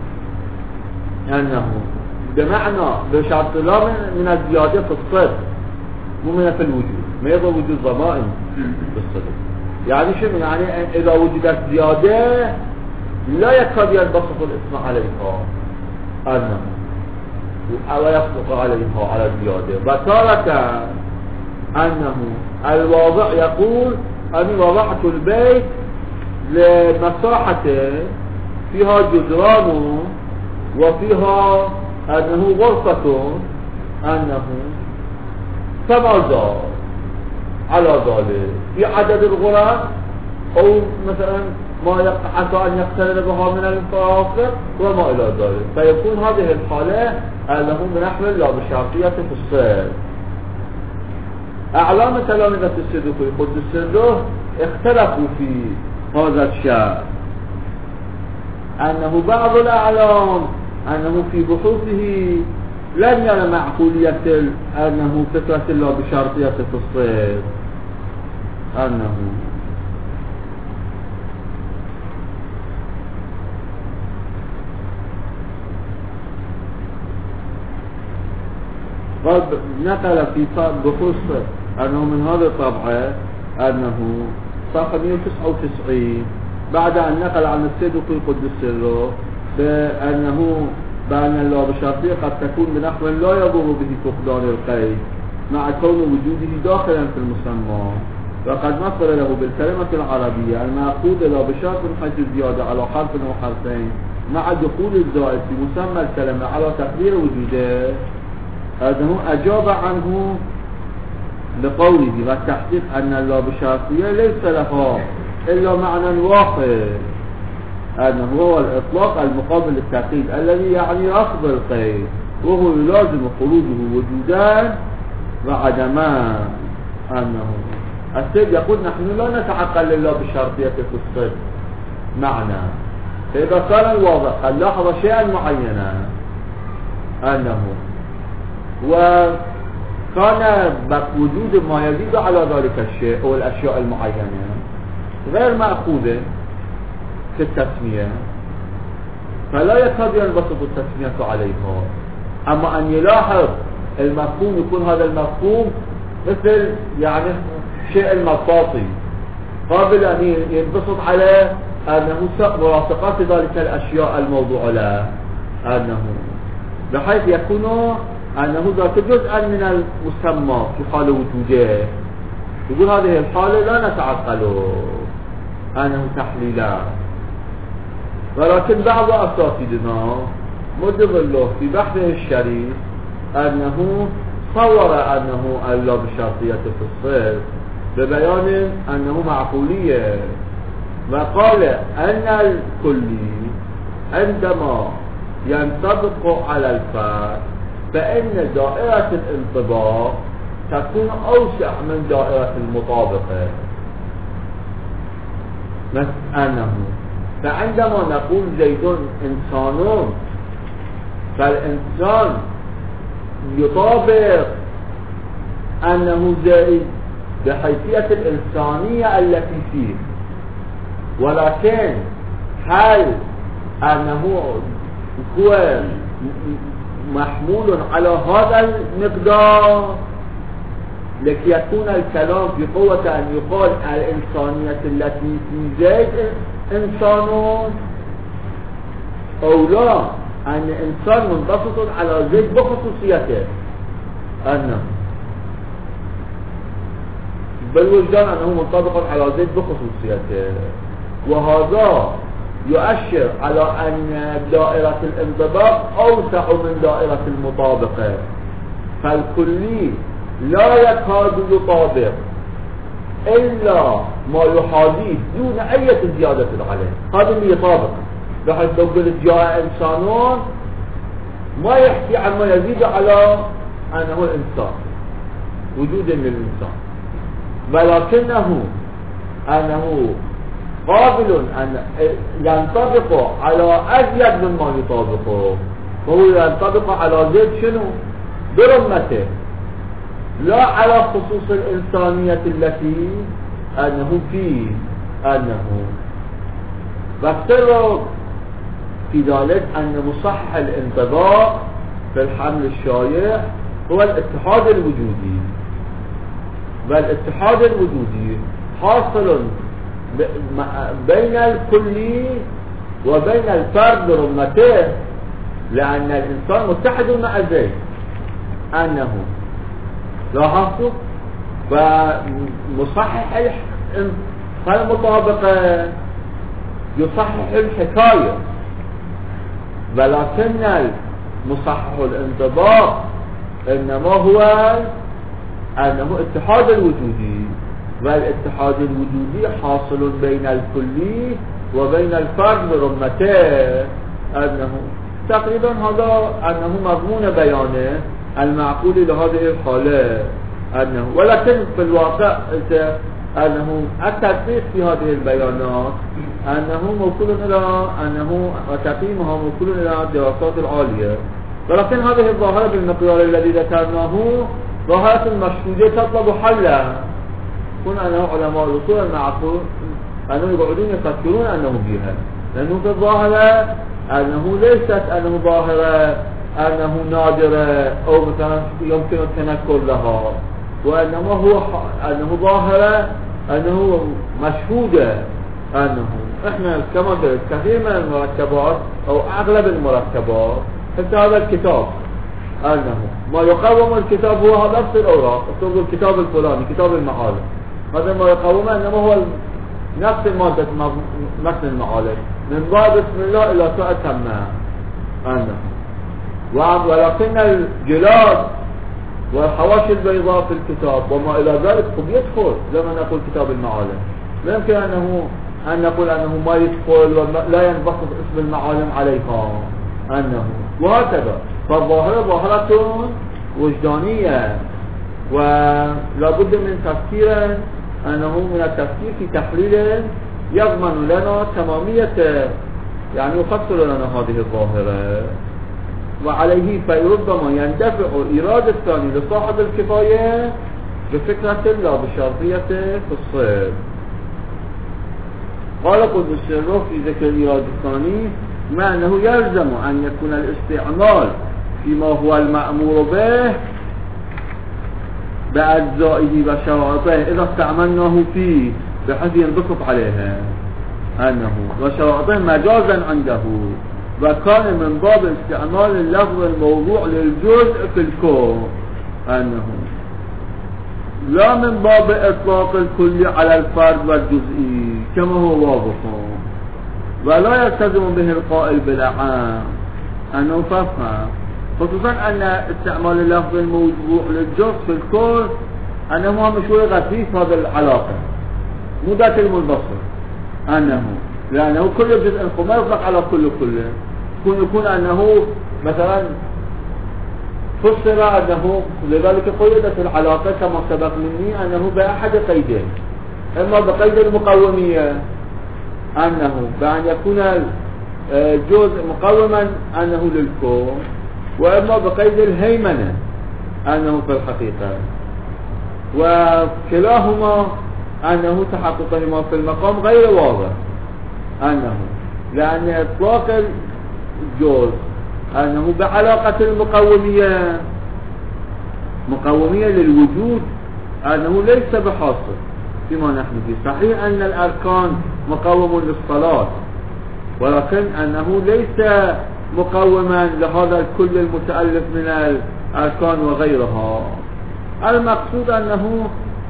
أنه بمعنى بشرط لا من الزيادة في الصدق مو من في الوجود، ما يضع وجود ضمائن بالصدق. يعني شنو؟ يعني إذا وجدت زيادة لا يكاد ينبسط الاسم عليها أنه أو يصدق عليها على الزيادة. وتارة أنه الواضع يقول أني وضعت البيت لمساحة فيها جدران وفيها أنه غرفة، أنه فماذا على ذلك في عدد الغرف أو مثلا ما حتى أن يقترب بها من الفرافق وما إلى ذلك، فيكون هذه الحالة أنه بنحو اللابشارطية في الصدق. أعلام تلامذة الصدوقي قدس سره اختلفوا في هذا الشيء، أنه بعض الأعلام أنه في بحوثه لم يرى معقولية أنه فكرة اللابشارطية في الصدق، أنه قد نقل في بحوث أنه من هذا الطبعة أنه صفحة 199 بعد أن نقل عن الصدوقي قدس سره بأنه بأن اللابشارطية قد تكون بنحو لا يضر به فقدان القيد مع كون وجوده داخلا في المسمى، وقد مثل له بالكلمة العربية المأخوذ لابشارط من حيث الزيادة على حرف أو حرفين مع دخول الزائد في مسمى الكلمة على تقدير وجوده، أنه أجاب عنه بقوله والتحقيق أن اللابشارطية ليس لها إلا معنى واحد، أنه هو الإطلاق المقابل للتقييد الذي يعني رفض القيد، وهو يلازم خروجه وجودان وعدمان. أنه السيد يقول نحن لا نتعقل للابشارطية في الصدق معنى، فإذا كان الواضح قد لاحظ شيئا معينا أنه وكان وجود ما يزيد على ذلك الشيء أو الأشياء المعينة غير مأخوذة في التسمية، فلا يكاد ينبسط التسمية عليها. أما أن يلاحظ المفهوم يكون هذا المفهوم مثل يعني شيء المطاطي قابل أن ينبسط عليه أنه مرافقات ذلك الأشياء الموضوع له، أنه بحيث يكون أنه ذات جزءا من المسمى في حال وجوده. يقول هذه الحالة لا نتعقله أنه تحليلا، ولكن بعض أساتذتنا مد الله في بحثه الشريف أنه صور أنه اللابشارطية في الصدق ببيان أنه معقولية، وقال أن الكلي عندما ينطبق على الفرد فإن دائرة الانطباق تكون أوسع من دائرة المطابقة. أنه فعندما نقول زيد إنسان فالإنسان يطابق أنه زيد بحيثية الإنسانية التي فيه، ولكن هل أنه هو محمول على هذا المقدار لكي يكون الكلام بقوة أن يقال الإنسانية التي في زيد إنسان، أو لا أن إنسان منبسط على زيد بخصوصيته، أنه بالوجدان أنه منطبق على زيد بخصوصيته، وهذا يؤشر على أن دائرة الانطباق أوسع من دائرة المطابقة، فالكلي لا يكاد يطابق إلا ما يحاذيه دون أي زيادة عليه. هذا اللي يطابق، بحيث لو قلت جاء إنسانون ما يحكي عن ما يزيد على أنه الإنسان وجودا للإنسان، ولكنه أنه قابل أن ينطبق على أزيد مما يطابقه، فهو ينطبق على زيد شنو؟ برمته، لا على خصوص الإنسانية التي أنه فيه. أنه فافترض في ذلك أن مصحح الانطباق في الحمل الشائع هو الاتحاد الوجودي، والاتحاد الوجودي حاصل بين الكلي وبين الفرد برمته، لأن الإنسان متحد مع زيد. أنه لاحظتوا فمصحح المطابقة يصحح الحكاية، ولكن مصحح الانطباق إنما هو أنه اتحاد الوجودي، والاتحاد الوجودي حاصل بين الكلي وبين الفرد برمته. أنه تقريبا هذا أنه مضمون بيانه المعقول لهذه الحالة. أنه ولكن في الواقع أنه التدقيق في هذه البيانات أنه موكول إلى أنه وتقييمها موكول إلى الدراسات العالية، ولكن هذه الظاهرة بالمقدار الذي ذكرناه ظاهرة المشهودية تطلب حلا. كون أنه علماء الأصول المعقول أنه يقعدون يفكرون أنه بها، لأنه في الظاهرة أنه ليست أنه ظاهرة أنه نادرة أو مثلا يمكن التنكر لها، وإنما هو أنه ظاهرة أنه مشهودة. أنه إحنا كما قلت كثير من المركبات أو أغلب المركبات حتى هذا الكتاب أنه ما يقوم الكتاب هو هذا نفس الأوراق، اكتب الكتاب الفلاني كتاب المعالم، هذا ما يقومه إنما هو نفس المادة مثل المعالم من باب بسم الله إلى ساعة تمام. أنه ولكن الجلاد والحواشي البيضاء في الكتاب وما إلى ذلك قد يدخل لما نقول كتاب المعالم، لا يمكن أن نقول أنه ما يدخل ولا ينبسط اسم المعالم عليها. أنه وهكذا، فالظاهرة ظاهرة وجدانية، ولا بد من تفكير أنه من التفكير في تحليل يضمن لنا تمامية، يعني يفسر لنا هذه الظاهرة، وعليه فربما يندفع إيراد الثاني لصاحب الكفاية بفكرة لا بشرطية في الصيد. قال قدس السر في ذكر الإيراد الثاني مع أنه يلزم أن يكون الاستعمال فيما هو المأمور به بأجزائه وشرائطه إذا استعملناه فيه بحيث ينبسط عليها. أنه وشرائطه مجازا عنده، وكان من باب استعمال اللفظ الموضوع للجزء في الكون. أنه لا من باب إطلاق الكل على الفرد والجزئي كما هو واضح، ولا يلتزم به القائل بالعام. أنه فهم خصوصا أن استعمال اللفظ الموضوع للجزء في الكون أنه مشوي غثيث هذا العلاقة مو ذات المنبسط. أنه لأنه كل جزء ما يطلق على كله يكون أنه مثلا فسر أنه لذلك قيدت العلاقة كما سبق مني أنه بأحد قيدين، إما بقيد المقومية أنه بأن يكون الجزء مقوما أنه للكون، وإما بقيد الهيمنة أنه في الحقيقة، وكلاهما أنه تحققهما في المقام غير واضح أنه لأن إطلاق الجزء أنه بعلاقة المقومية مقومية للوجود أنه ليس بحاصل فيما نحن فيه. صحيح أن الأركان مقوم للصلاة، ولكن أنه ليس مقوما لهذا الكل المتألف من الأركان وغيرها. المقصود أنه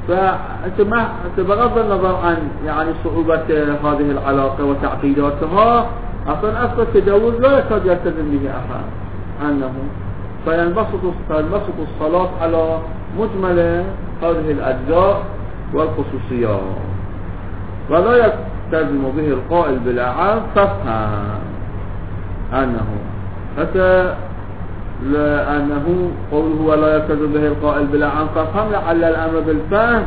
بغض النظر عن يعني صعوبة هذه العلاقة وتعقيداتها، أصلا أصل التجاوز لا يكاد يلتزم به أحد أنه فينبسط الصلاة على مجمل هذه الأجزاء والخصوصيات، ولا يلتزم به القائل بالأعام فافهم أنه حتى لأنه قوله ولا يلتزم به القائل بالأعام فافهم لعل الأمر بالفهم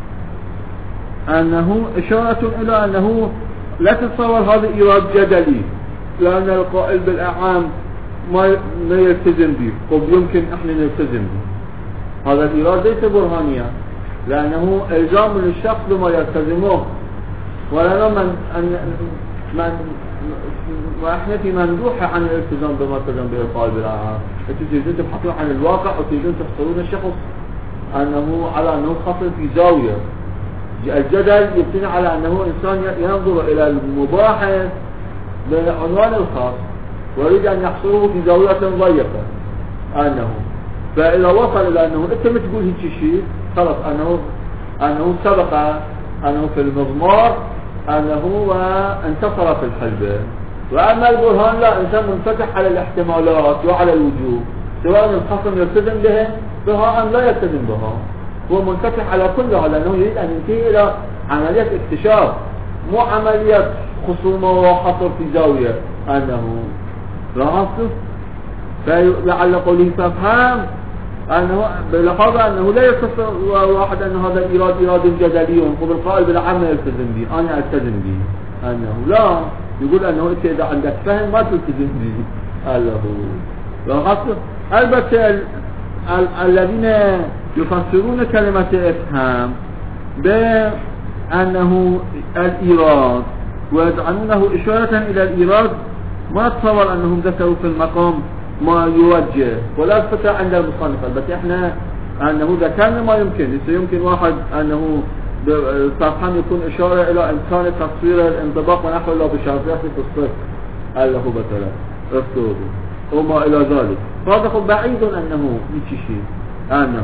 أنه إشارة إلى أنه لا تتصور هذا إيراد جدلي، لأن القائل بالأعام ما يلتزم به، طب يمكن احنا نلتزم به. هذا الإيراد ليس برهانيا، لأنه إلزام للشخص بما يلتزمه، ولنا واحنا في مندوحة عن الالتزام بما التزم به القائل بالأعام. تريدون تبحثون عن الواقع وتريدون تحصلون الشخص أنه على أنه خطر في زاوية. الجدل يبتني على أنه إنسان ينظر إلى المباح بعنوان الخاص ويريد أن يحصره في زاوية ضيقة فإذا وصل إلى أنه أنت ما تقول هيك شيء خلص أنه سبق أنه في المضمار أنه انتصر في الحلبة. وأما البرهان لا، إنسان منفتح على الاحتمالات وعلى الوجوه، سواء الخصم يلتزم بها أم لا يلتزم بها، هو منفتح على كلها، لأنه يريد أن ينتهي إلى عملية اكتشاف، مو عملية خصومة وحصر في زاوية. أنه لاحظت فلعل قوله فافهم أنه بلحاظة أنه لا يتصل واحد أن هذا إيراد جدلي ويقول القائل بالعام يلتزم به، أنا ألتزم به. أنه لا، يقول أنه أنت إذا عندك فهم ما تلتزم به. لاحظت البته الذين يفسرون كلمة إفهام بأنه الإيراد ويجعلونه إشارة إلى الإيراد، ما تصور أنهم ذكروا في المقام ما يوجه ولا الفترة عند المصنف. بس إحنا أنه ذكرنا ما يمكن، يمكن واحد أنه فافهم يكون إشارة إلى إمكان تصوير الانطباق ونحو الله بشرطيات في الصدق له مثلا أفتوه وما إلى ذلك، فهذا بعيد أنه يتشي أنه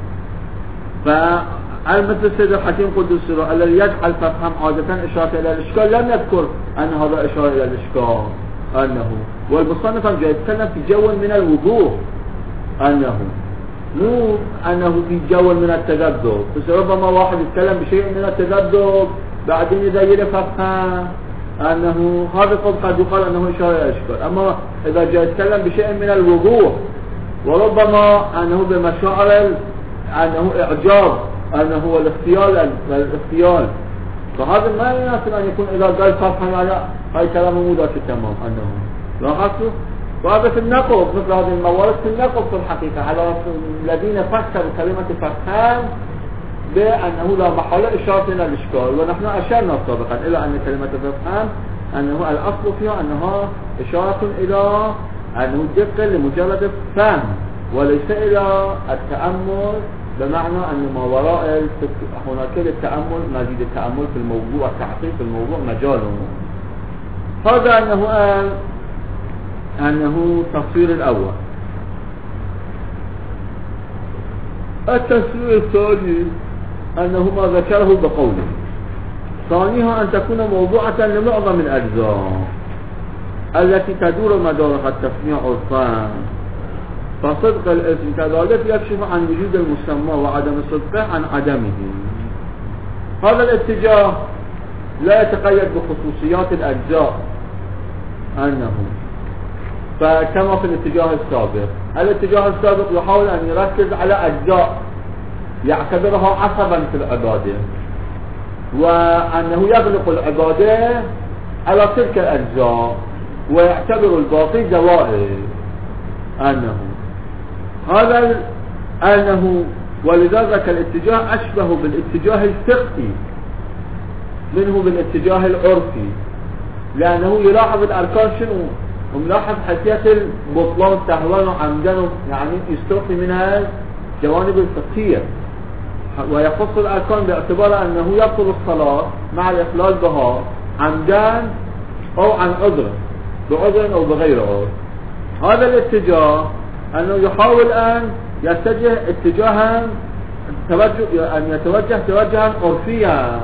فالمثل السيد الحكيم قدس سره الذي يجعل فافهم عادة إشارة إلى الإشكال لم يذكر أن هذا إشارة إلى الإشكال أنه، والمصنف جاء يتكلم في جو من الوضوح أنه مو أنه في جو من التجدد. بس ربما واحد يتكلم بشيء من التجدد بعدين إذا يفهم أنه هذا قد يقال أنه إشارة إلى الإشكال. أما إذا جاء يتكلم بشيء من الوضوح وربما أنه بمشاعر أنه إعجاب أنه هو الاختيال، فهذا ما يناسب أن يكون إذا قال فافهم هاي كلامه مو ذاك التمام. أنه لاحظتوا وهذا في النقض، مثل هذه الموارد في النقض في الحقيقة على الذين فسروا كلمة فافهم بأنه لا محالة إشارة إلى الإشكال. ونحن أشرنا سابقا إلى أن كلمة فافهم أنه الأصل فيها أنها إشارة إلى أنه دقة لمجرد فهم وليس إلى التأمل، بمعنى أن ما وراء هناك للتأمل مزيد التأمل في الموضوع، التحقيق في الموضوع مجاله. هذا أنه تفسير الأول. التفسير الثاني أنه ما ذكره بقوله. ثانيها أن تكون موضوعة لمعظم الأجزاء التي تدور مدارها التسميع والفهم، فصدق الاسم كذلك يكشف عن وجود المسمى وعدم صدقه عن عدمه. هذا الاتجاه لا يتقيد بخصوصيات الأجزاء أنه، فكما في الاتجاه السابق يحاول أن يركز على أجزاء يعتبرها عصبا في العبادة، وأنه يغلق العبادة على تلك الأجزاء ويعتبر الباقي زوائد أنه ولذلك الاتجاه أشبه بالاتجاه الفقهي منه بالاتجاه العرفي، لأنه يلاحظ الأركان شنو، وملاحظ حسية البطلان سهوا وعمدا، يعني يستوحي منها الجوانب الفقهية، ويخص الأركان باعتبار أنه يبطل الصلاة مع الإخلال بها عمدا أو عن عذر، بعذر أو بغير عذر. هذا الاتجاه أنه يحاول أن يتجه اتجاها أن يتوجه توجها عرفيا،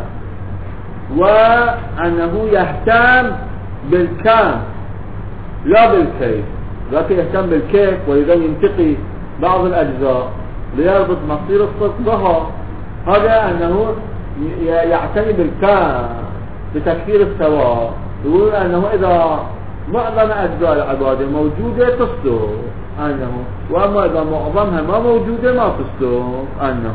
وأنه يهتم بالكم لا بالكيف، لكن يهتم بالكيف، وإذا ينتقي بعض الأجزاء ليربط مصير الصدق بها. هذا أنه يعتني بالكم بتكفير السواء، يقول أنه إذا معظم أجزاء العبادة موجودة تصدق وأما إذا معظمها ما موجودة ما تصدق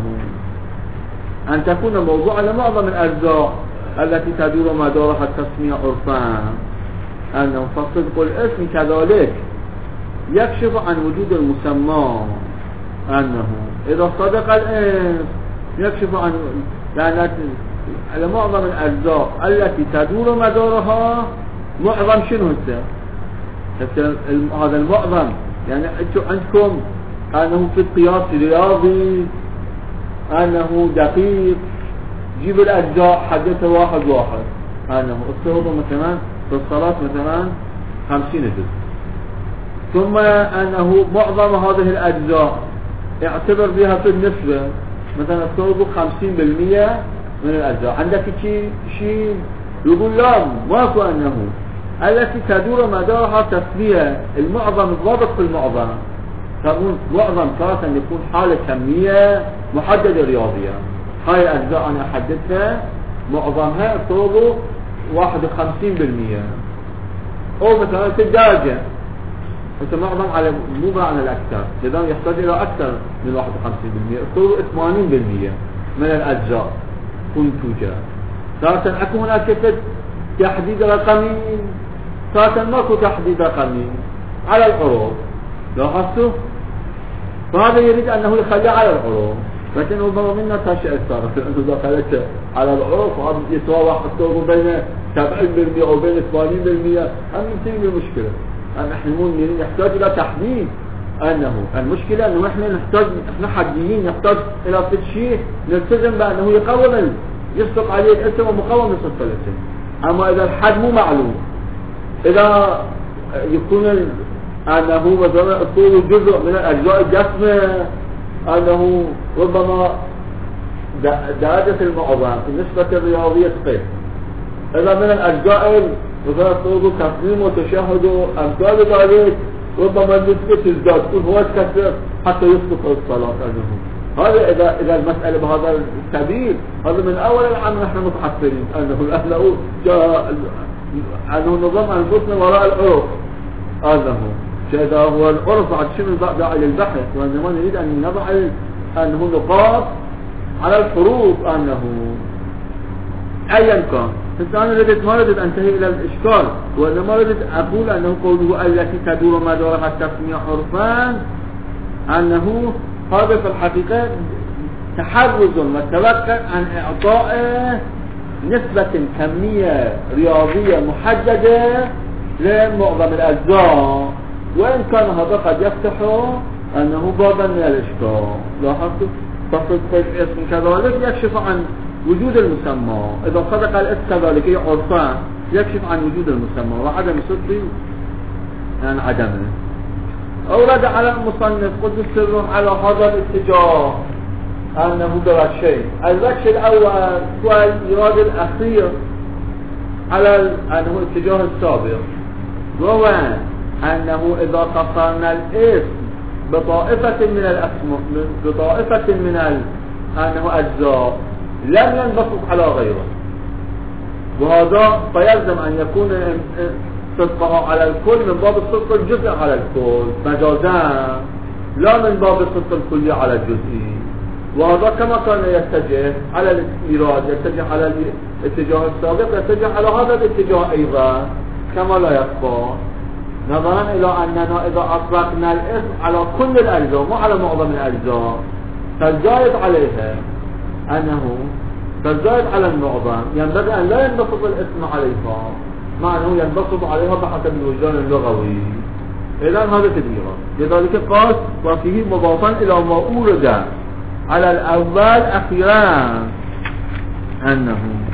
أن تكون موضوع لمعظم الأجزاء التي تدور مدارها التسمية عرفا فالصدق الاسم كذلك يكشف عن وجود المسمى، إذا صدق الاسم يكشف عن على معظم الأجزاء التي تدور مدارها معظم شنو هذا المعظم، يعني انتم عندكم أنه في القياس رياضي أنه دقيق، جيب الأجزاء حدثها واحد الصوبة مثلا في الصلاة مثلا 50 جزء، ثم أنه معظم هذه الأجزاء اعتبر بها في النسبة، مثلا الصوبة 50% من الأجزاء، عندك شيء يقول لا ماكو أنه التي تدور مدارها تسمية المعظم الضابط في المعظم، تقول معظم تارة يكون حالة كمية محددة رياضية، هاي الأجزاء أنا أحددها معظمها الصوبة 51%، أو مثلا في الدرجة مثل معظم على مو عن الأكثر، لذلك يحتاج إلى أكثر من 51%، الصوبة 80% من الأجزاء تنتج. تارة أكو هناك تحديد رقمي، تارة ماكو تحديد رقمي على العروض، لاحظتوا؟ فهذا يريد أنه يخلي على العروض، لكن ربما منا تشيء صار إذا خليته على العروض وهذا يتراوح الصوب بين 70% أو بين 80%، هم يصير المشكلة. نحن نحتاج إلى تحديد، المشكلة أنه إحنا حديين نحتاج إلى شيء نلتزم بأنه يقوم يصدق عليه الاسم ومقوم يصدق الاسم. أما إذا الحد مو معلوم، إذا يكون أنه مثلا الطول جزء من الأجزاء الجسمة، أنه ربما درجة المعظم النسبة الرياضية تقل، إذا من الأجزاء مثلا الطول تصميم وتشهد وأمثال ذلك ربما النسبة تزداد، كل هو كثير حتى يسقط الصلاة. هذا إذا المسألة بهذا السبيل، هذا من أول العام نحن متحسرين أنه نظام أنفسنا وراء العرف، إذا هو العرف بعد شنو داعي للبحث، وإنما نريد أن نضع أنه نقاط على الحروف، أيا كان. أنا ما ردت أنتهي إلى الإشكال، وإنما ردت أقول أنه قوله التي تدور مدارها التسمية عرفا، أنه هذا في الحقيقة تحرز متوقع عن إعطاء نسبة كمية رياضية محددة لمعظم الأجزاء، وإن كان هذا قد يفتح أنه بابا من الإشكال. لاحظت تصدق الاسم كذلك يكشف عن وجود المسمى، إذا صدق الاسم كذلك عرفان يكشف عن وجود المسمى وعدم صدقه عن عدمه. أورد على المصنف قدس سره على هذا الاتجاه أنه برشين. الرش الأول هو الإيراد الأخير على أنه الاتجاه السابق، وهو أنه إذا قصرنا الاسم بطائفة من الأسماء بطائفة من أنه أجزاء لم ينبسط على غيره. وهذا فيلزم أن يكون صدقها على الكل من باب الصدق الجزء على الكل مجازا، لا من باب الصدق الكلي على الجزئي. وهذا كما كان يتجه على الإيراد، يتجه على الاتجاه السابق، يتجه على هذا الاتجاه أيضا كما لا يخفى، نظرا إلى أننا إذا أطلقنا الاسم على كل الأجزاء مو على معظم الأجزاء، فالزائد عليها أنه فالزائد على المعظم ينبغي أن لا ينبسط الاسم عليها، مع أنه ينبسط عليها بحسب الوجدان اللغوي. إذن هذا تدبيره. لذلك قال وفيه مضافا إلى ما أورد على الأول أخيرا أنه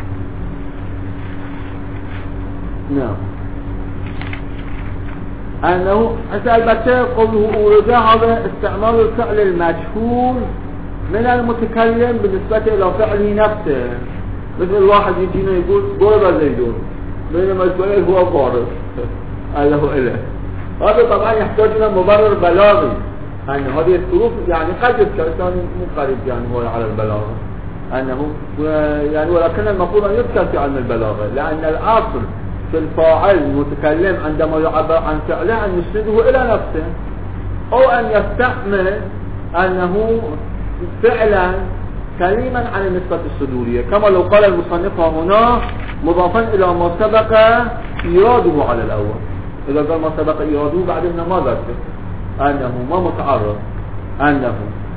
أنه البتة قوله أورد هذا استعمال الفعل المجهول من المتكلم بالنسبة إلى فعله نفسه، مثل الواحد يجينا يقول ضرب زيدون بينما السؤال هو ضارب قال له إله. هذا طبعا يحتاج إلى مبرر بلاغي، أن هذه الظروف يعني قد يذكر مو قريب يعني هو على البلاغة أنه يعني، ولكن المفروض أن يذكر في علم البلاغة، لأن الأصل في الفاعل المتكلم عندما يعبر عن فعله أن يسنده إلى نفسه، أو أن يستعمل أنه فعلا كلمة عن النسبة الصدورية، كما لو قال المصنف هنا مضافا إلى ما سبق إيراده على الأول. إذا قال ما سبق إيراده بعدين ما ذكر أنه ما متعرض، أنه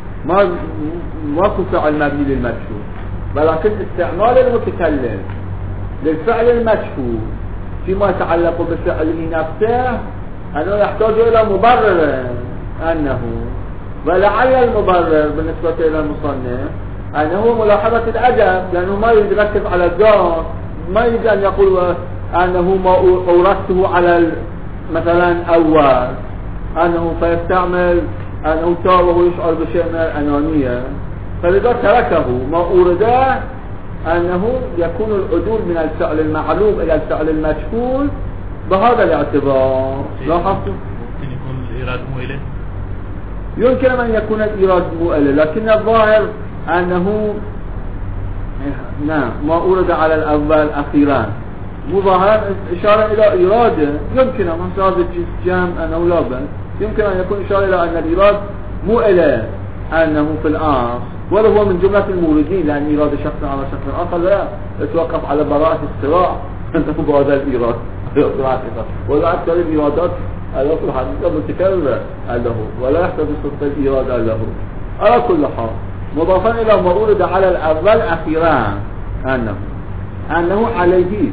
ما فعل مبني للمجهول، ولكن استعمال المتكلم للفعل المجهول فيما يتعلق بفعله نفسه أنه يحتاج إلى مبرر، أنه ولعل المبرر بالنسبة إلى المصنف أنه ملاحظة الأدب، لأنه ما يركز على الذات، ما يريد أن يقول أنه ما أورثته على مثلا أول، أنه فيستعمل أنه تاب وهو يشعر بشيء من الأنانية، فلذا تركه ما أورده أنه يكون العدول من الفعل المعلوم إلى الفعل المجهول بهذا الاعتبار. لاحظتم؟ ممكن يكون الإيراد مو إليه؟ يمكن أن يكون الإيراد مو إليه، لكن الظاهر أنه ما أورد على الأول أخيرا مظاهر إشارة إلى إيراده. يمكن أن هذا الجامع أنه لا بأس، يمكن أن يكون إشارة إلى أن الإيراد مو إليه، أنه في الأصل ولا هو من جملة الموردين، لأن إيراد شخص على شخص آخر لا يتوقف على براءة الصراع أنه بهذا الإيراد ولا أكثر الإيرادات التي في الحقيقة متكررة له ولا يحتاج صدق الإيراد له. على كل حال مضافا إلى ما أورد على الأول أخيرا أنه عليه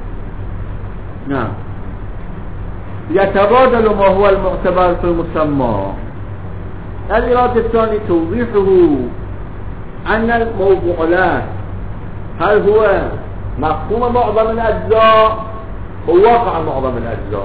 يتبادل ما هو المعتبر في المسمى. الإرادة الثاني توضيحه أن الموضوعات هل هو مفهوم معظم الأجزاء أو واقع معظم الأجزاء.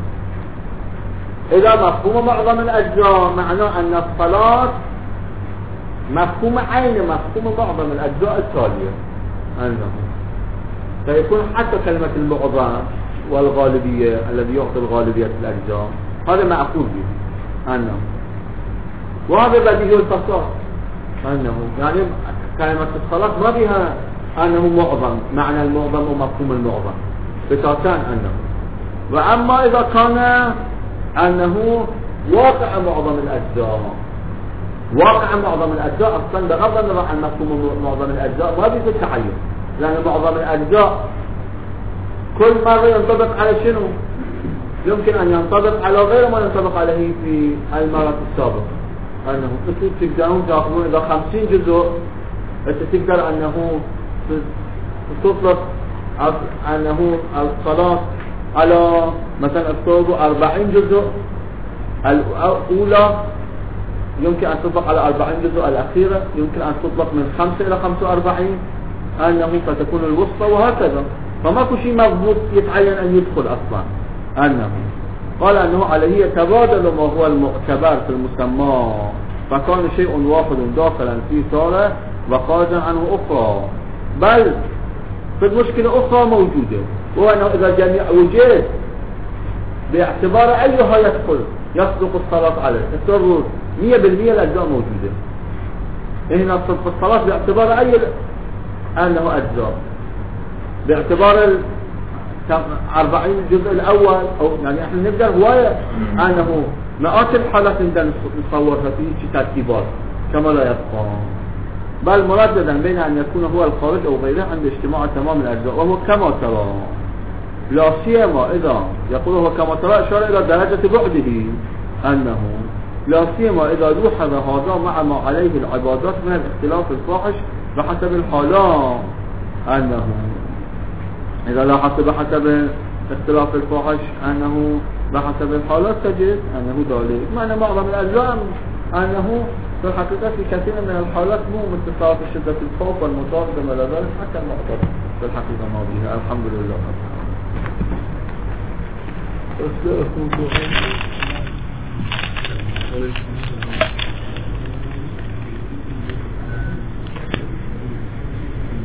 إذا مفهوم معظم الأجزاء معناه أن الصلاة مفهوم عين مفهوم معظم الأجزاء التالية، أنه فيكون حتى كلمة المعظم والغالبية الذي يعطي الغالبية الأجزاء هذا مأخوذ به أنه، وهذا بديهي الفصاح أنه يعني كلمة الصلاة ما بها أنه معظم معنى المعظم ومفهوم المعظم بتاتان أنه. وأما إذا كان أنه واقع معظم الأجزاء، واقع معظم الأجزاء أصلا بغض النظر عن مفهوم معظم الأجزاء ما بيصير تحيز، لأن معظم الأجزاء كل مرة ينطبق على شنو؟ يمكن أن ينطبق على غير ما ينطبق عليه في المرة السابقة. أنه تقدرون تأخذون إذا 50 جزء تقدر أنه تطلق أنه الصلاة على مثلا افترضوا 40 جزء الأولى يمكن أن تطلق على 40 جزء الأخيرة، يمكن أن تطلق من 5 إلى 45 أنه فتكون الوسطى وهكذا. فما في شيء مضبوط يتعين أن يدخل أصلا. أنه قال أنه عليه يتبادل ما هو المعتبر في المسمى، فكان شيء واحد داخلا في صالة وخارجا عنه أخرى، بل في المشكلة أخرى موجودة، وهو أنه إذا جميع وجد باعتبار أيها يدخل يصدق الصلاة عليه الترور 100% الأجزاء موجودة. هنا صدق الصلاة باعتبار أي أنه أجزاء، باعتبار 40 الجزء الأول، أو يعني احنا نقدر هواية أنه مئات الحالات عندنا نصورها في ترتيبات كما لا يبقى، بل مرددا بين أن يكون هو الخارج أو غيره عند اجتماع تمام الأجزاء، وهو كما ترى، لا سيما إذا يقول هو كما ترى إشارة إلى درجة بعده، أنه لا سيما إذا لوحظ هذا مع ما عليه العبادات من الاختلاف الفاحش بحسب الحالات، أنه إذا لاحظت بحسب اختلاف الفاحش أنه بحسب الحالات تجد أنه ذلك، معنى معظم الأجزاء أنه في الحقيقة في كثير من الحالات مو متصاف شدة الخوف والمطاردة ولا ذلك حتى المعتبر في الحقيقة ما بها. الحمد لله.